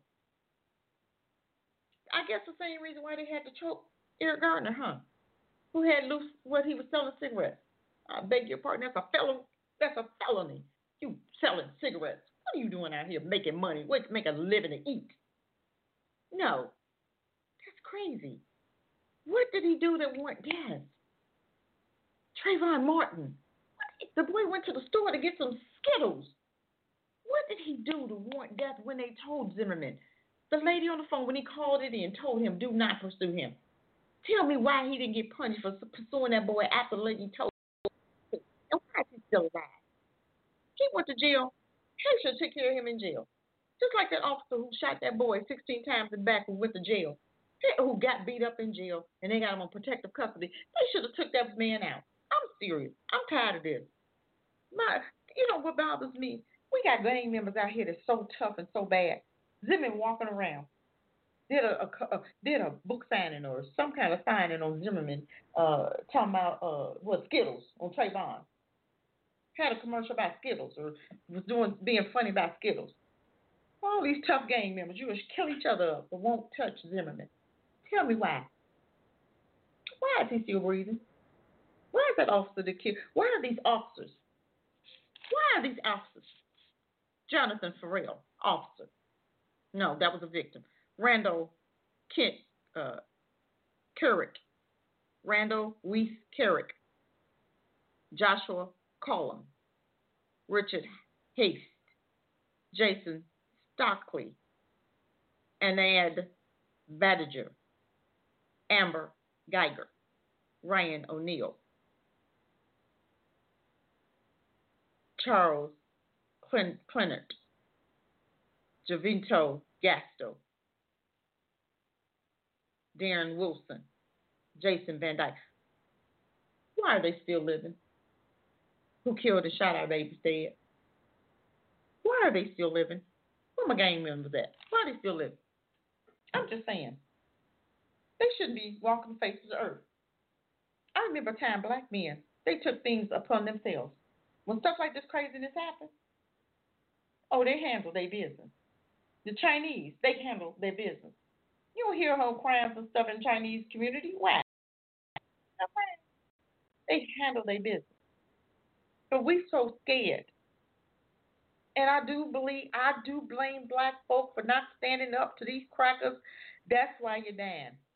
I guess the same reason why they had to choke Eric Gardner, huh? Who had loose what he was selling cigarettes. I beg your pardon. That's a felony. You selling cigarettes. What are you doing out here making money? What, make a living to eat? No. That's crazy. What did he do that warrant death? Trayvon Martin. The boy went to the store to get some Skittles. What did he do to warrant death when they told Zimmerman? The lady on the phone, when he called it in, told him, do not pursue him. Tell me why he didn't get punished for pursuing that boy after the lady told him. And why is he still alive? He went to jail. They should take care of him in jail. Just like that officer who shot that boy 16 times in the back who went to jail, who got beat up in jail, and they got him on protective custody. They should have took that man out. I'm serious. I'm tired of this. You know what bothers me? We got gang members out here that's so tough and so bad. Zimmerman walking around. Did a book signing or some kind of signing on Zimmerman, talking about Skittles on Trayvon. Had a commercial about Skittles or was being funny about Skittles. All these tough gang members, you will kill each other up but won't touch Zimmerman. Tell me why. Why is he still breathing? Why is that officer the kid? Why are these officers? Jonathan Farrell, officer. No, that was a victim. Randall Carrick. Randall Weiss Carrick. Joshua Cullum. Richard Haste. Jason Stockley. Anad Vadiger. Amber Geiger. Ryan O'Neill. Charles Clennert. Javito Gasto. Darren Wilson. Jason Van Dyke. Why are they still living? Who killed and shot our babies dead? Why are they still living? Where my gang members at? Why are they still living? I'm just saying. They shouldn't be walking the face of the earth. I remember a time black men, they took things upon themselves. When stuff like this craziness happened, they handle their business. The Chinese, they handle their business. You don't hear whole crimes and stuff in the Chinese community. Why? They handle their business. But we so scared. And I do blame black folk for not standing up to these crackers. That's why you're dying.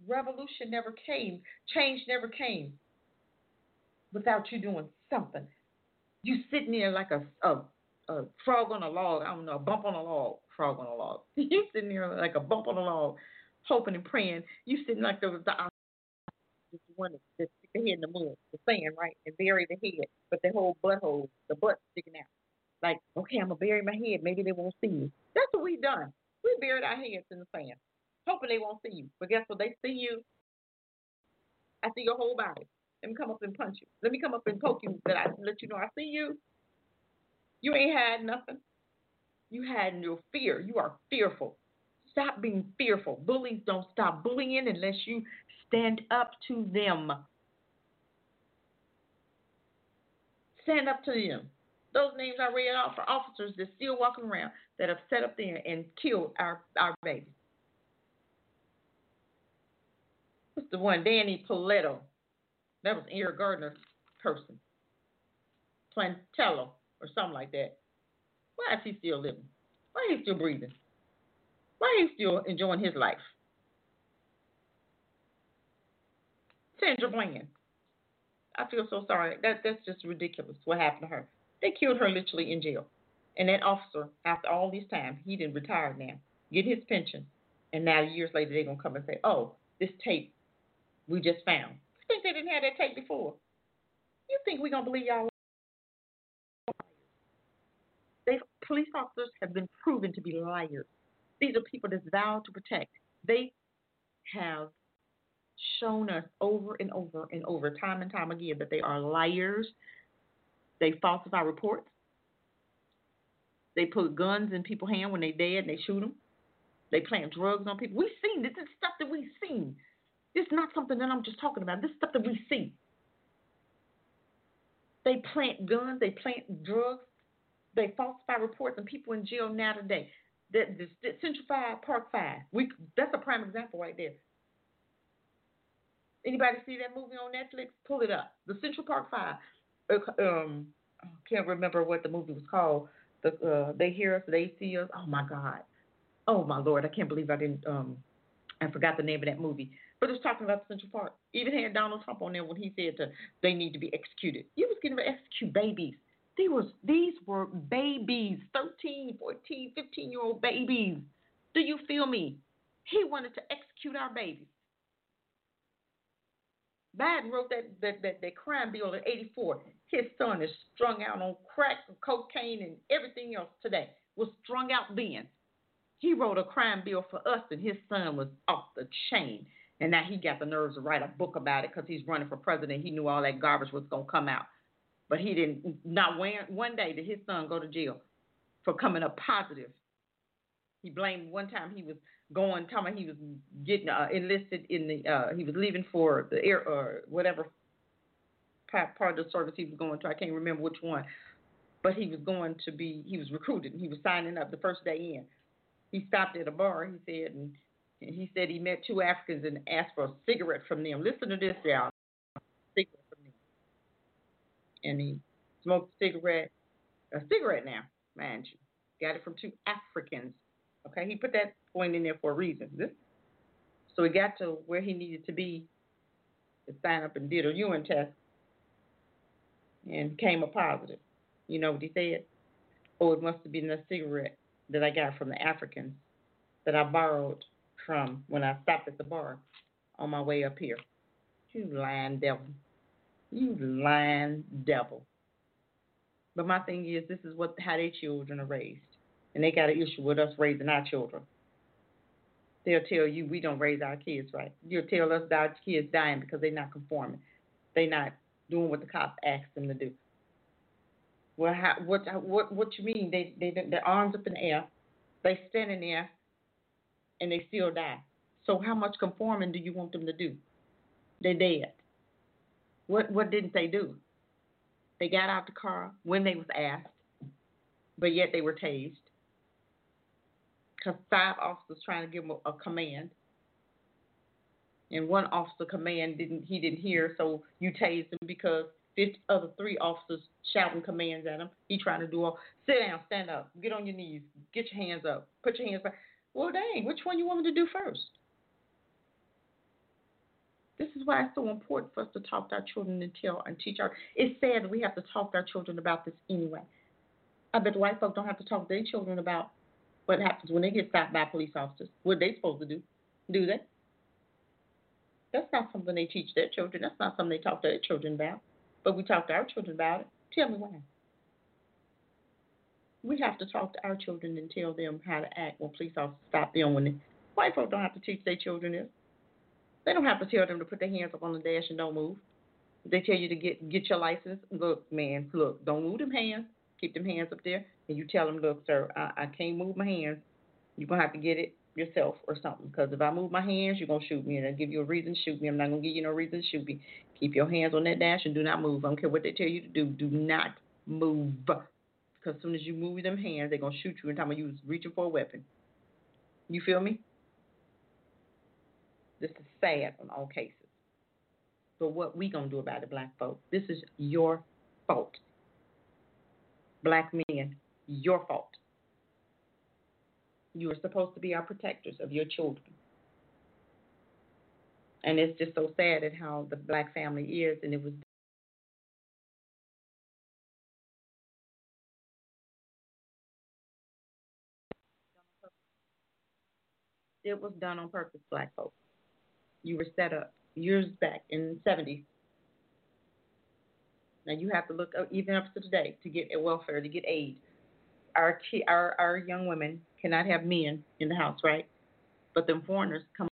revolution never came, change never came without you doing something. You sitting there like a frog on a log. I don't know, a bump on a log, frog on a log. You sitting there like a bump on a log, hoping and praying. You sitting like the one that stick the head in the mud, the sand, right, and bury the head, but the whole butthole, the butt sticking out. Like, okay, I'm gonna bury my head. Maybe they won't see you. That's what we done. We buried our heads in the sand, hoping they won't see you. But guess what? They see you. I see your whole body. Let me come up and punch you. Let me come up and poke you. That I let you know I see you. You ain't had nothing. You had your fear. You are fearful. Stop being fearful. Bullies don't stop bullying unless you stand up to them. Stand up to them. Those names I read off are officers that still walking around that have set up there and killed our babies. What's the one? Danny Paletto. That was Eric Gardner's person. Plantello or something like that. Why is he still living? Why is he still breathing? Why is he still enjoying his life? Sandra Bland. I feel so sorry. That's just ridiculous what happened to her. They killed her literally in jail. And that officer, after all this time, he didn't retire now, get his pension. And now years later, they're going to come and say, oh, this tape we just found. You think they didn't have that tape before? You think we're going to believe y'all? Police officers have been proven to be liars. These are people that's vowed to protect. They have shown us over and over and over, time and time again, that they are liars. They falsify reports. They put guns in people's hands when they're dead and they shoot them. They plant drugs on people. We've seen this. This is stuff that we've seen. This is not something that I'm just talking about. This is stuff that we see. They plant guns. They plant drugs. They falsify reports, and people in jail now today. The Central 5, Park 5. That's a prime example right there. Anybody see that movie on Netflix? Pull it up. The Central Park 5. I can't remember what the movie was called. They hear us, they see us. Oh my God. Oh my Lord. I can't believe I didn't. I forgot the name of that movie. But it was talking about Central Park. Even had Donald Trump on there when he said they need to be executed. He was getting to execute babies. These were babies, 13, 14, 15-year-old babies. Do you feel me? He wanted to execute our babies. Biden wrote that crime bill in '84. His son is strung out on crack, cocaine, and everything else today. Was strung out then. He wrote a crime bill for us, and his son was off the chain. And now he got the nerves to write a book about it because he's running for president. He knew all that garbage was going to come out. But he didn't, not one day did his son go to jail for coming up positive. He blamed one time he was going, talking he was getting enlisted in the, he was leaving for the air or whatever part of the service he was going to. I can't remember which one. But he was he was recruited and he was signing up the first day in. He stopped at a bar, he said, and he said he met two Africans and asked for a cigarette from them. Listen to this, y'all. Cigarette from them. And he smoked a cigarette now, mind you. Got it from two Africans. Okay, he put that point in there for a reason. So he got to where he needed to be to sign up and did a urine test and came up positive. You know what he said? Oh, it must have been a cigarette that I got from the Africans that I borrowed from when I stopped at the bar on my way up here. You lying devil. You lying devil. But my thing is, this is how their children are raised. And they got an issue with us raising our children. They'll tell you we don't raise our kids right. You'll tell us that our kids dying because they're not conforming. They're not doing what the cops ask them to do. Well, what you mean? Their arms up in the air, they standing there, and they still die. So how much conforming do you want them to do? They're dead. What didn't they do? They got out the car when they was asked, but yet they were tased. Because 5 officers trying to give them a command, and one officer command didn't hear, so you tased him because 50 other 3 officers shouting commands at him. He trying to do all, sit down, stand up, get on your knees, get your hands up, put your hands back. Well, dang, which one you want me to do first? This is why it's so important for us to talk to our children and tell and teach our. It's sad that we have to talk to our children about this anyway. I bet the white folk don't have to talk to their children about what happens when they get stopped by police officers. What they supposed to do? Do they? That's not something they teach their children. That's not something they talk to their children about. But we talk to our children about it. Tell me why. We have to talk to our children and tell them how to act when police officers stop them. When white folk don't have to teach their children this. They don't have to tell them to put their hands up on the dash and don't move. They tell you to get your license. Look, man, look, don't move them hands. Keep them hands up there. And you tell them, look, sir, I can't move my hands. You're going to have to get it yourself or something. Because if I move my hands, you're going to shoot me. And I'll give you a reason to shoot me. I'm not going to give you no reason to shoot me. Keep your hands on that dash and do not move. I don't care what they tell you to do. Do not move. Because as soon as you move them hands, they're going to shoot you in time of you reaching for a weapon. You feel me? This is sad in all cases. But what we going to do about it, black folk? This is your fault. Black men, your fault. You are supposed to be our protectors of your children. And it's just so sad at how the black family is, and it was done on purpose, black folks. You were set up years back in the 70s. Now you have to look up, even up to today, to get welfare, to get aid. Our young women cannot have men in the house, right? But them foreigners come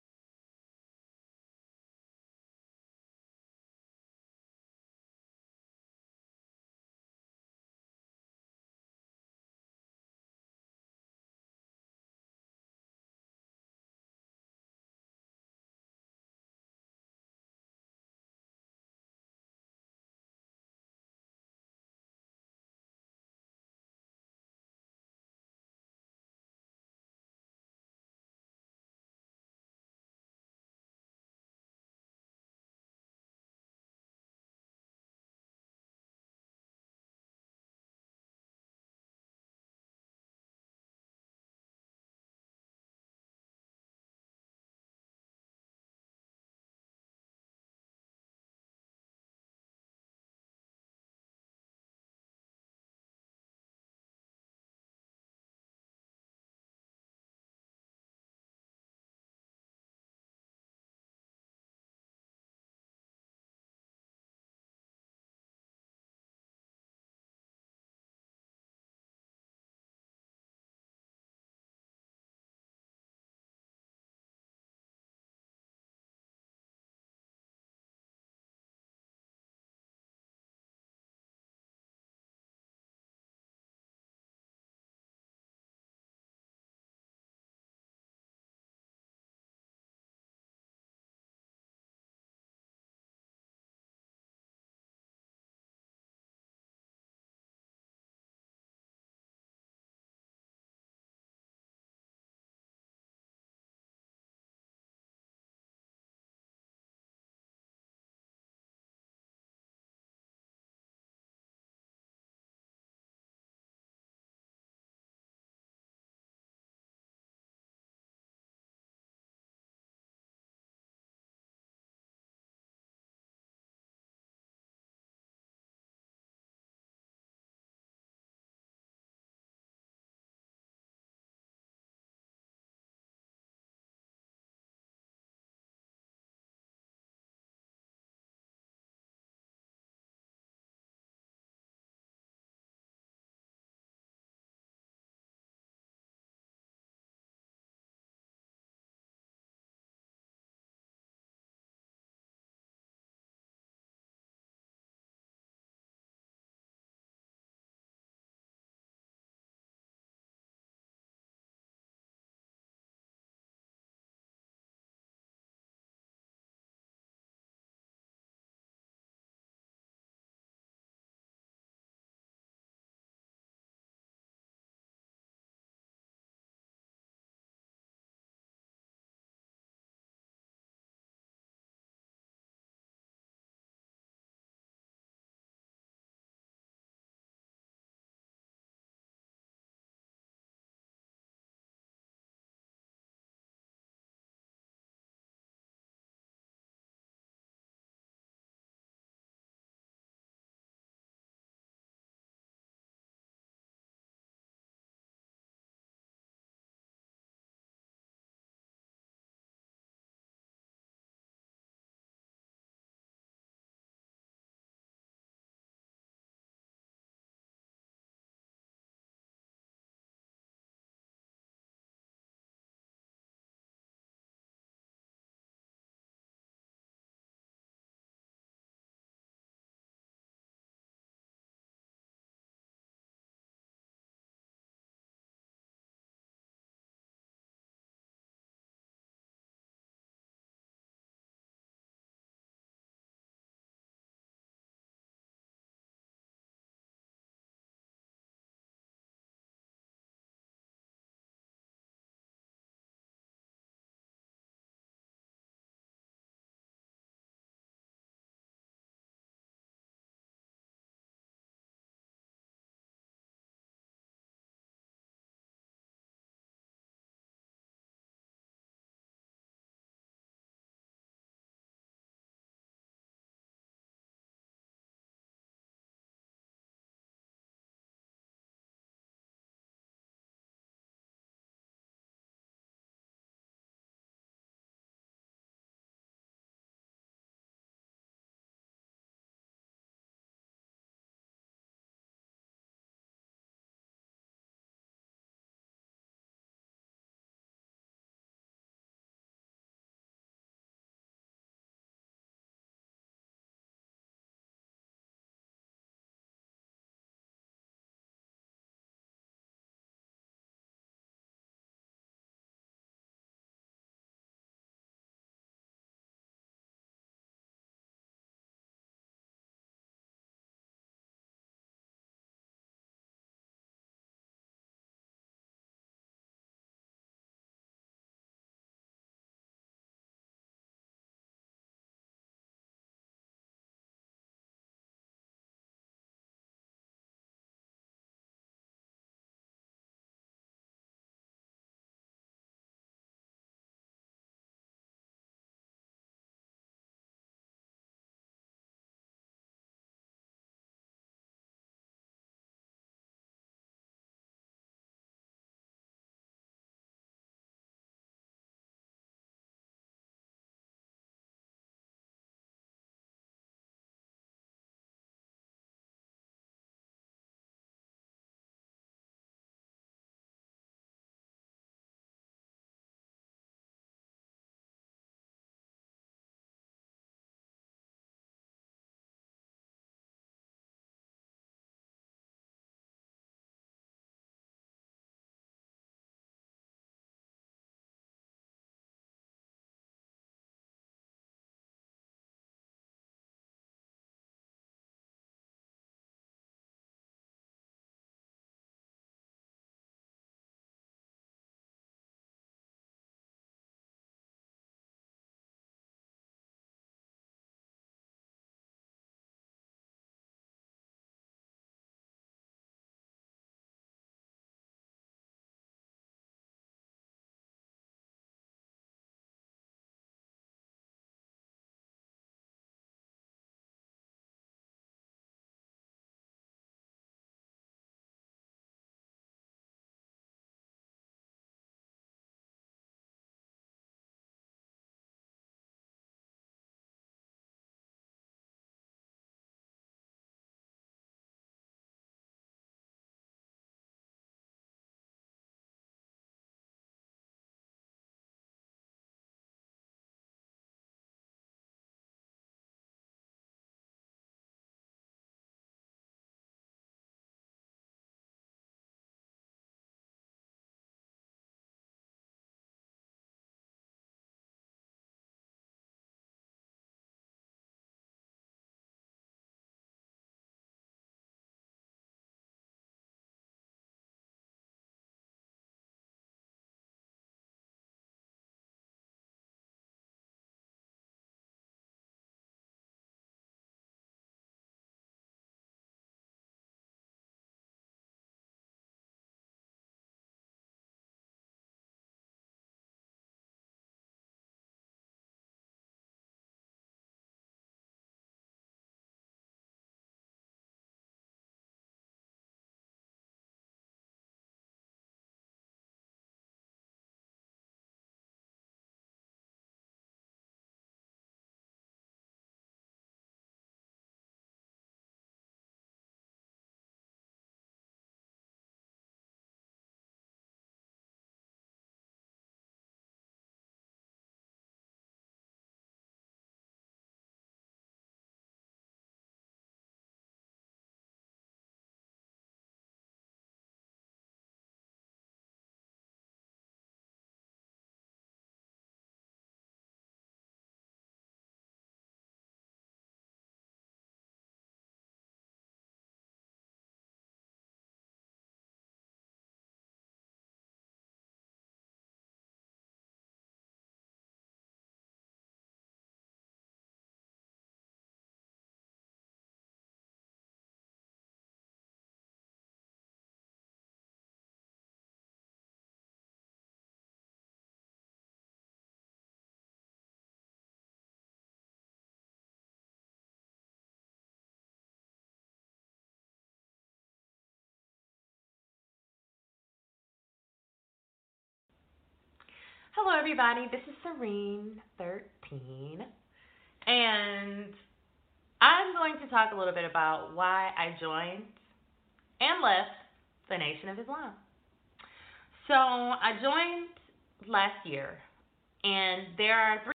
Hello, everybody. This is Serene13, and I'm going to talk a little bit about why I joined and left the Nation of Islam. So I joined last year, and there are three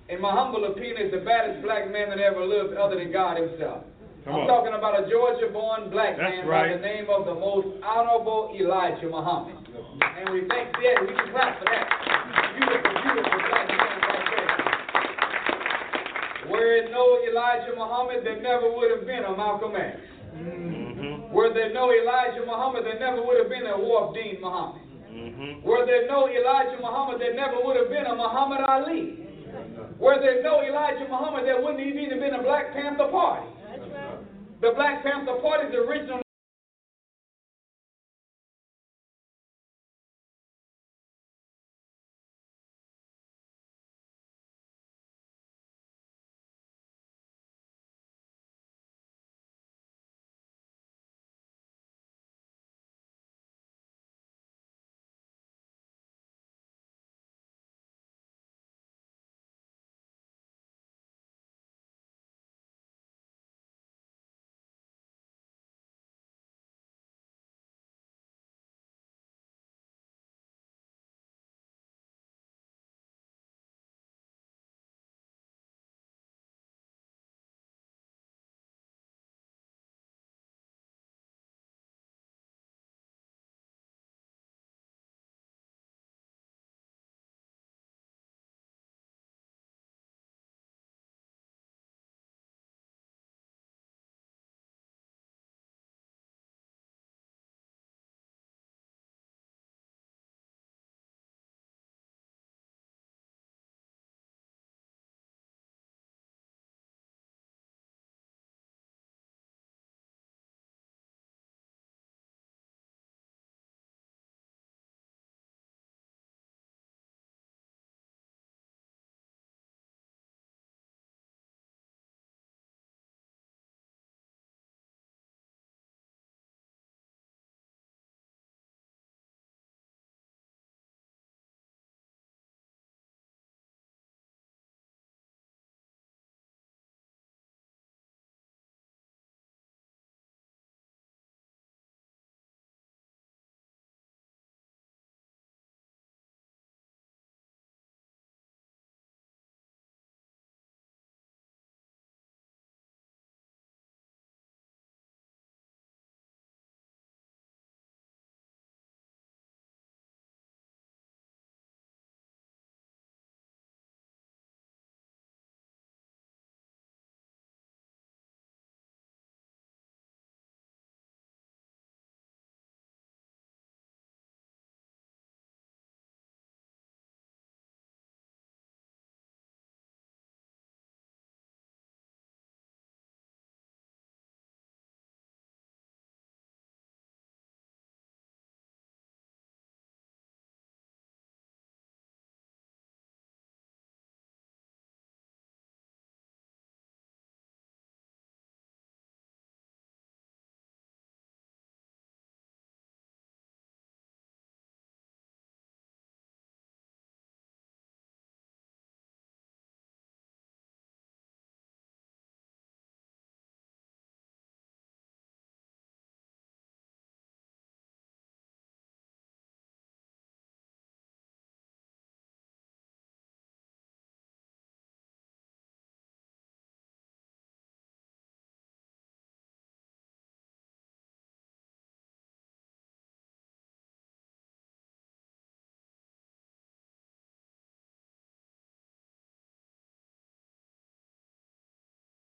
in my humble opinion, is the baddest black man that ever lived other than God himself. I'm talking about a Georgia-born black man by the name of the most honorable Elijah Muhammad. And we thank that. We can clap for that. Beautiful, beautiful black man right there. Were it no Elijah Muhammad, there never would have been a Malcolm X. Were there no Elijah Muhammad, there never would have been a Wharf Dean Muhammad. Were there no Elijah Muhammad, there never would have been a Muhammad Ali. Were there no Elijah Muhammad, there wouldn't even have been a Black Panther Party. The Black Panther Party's original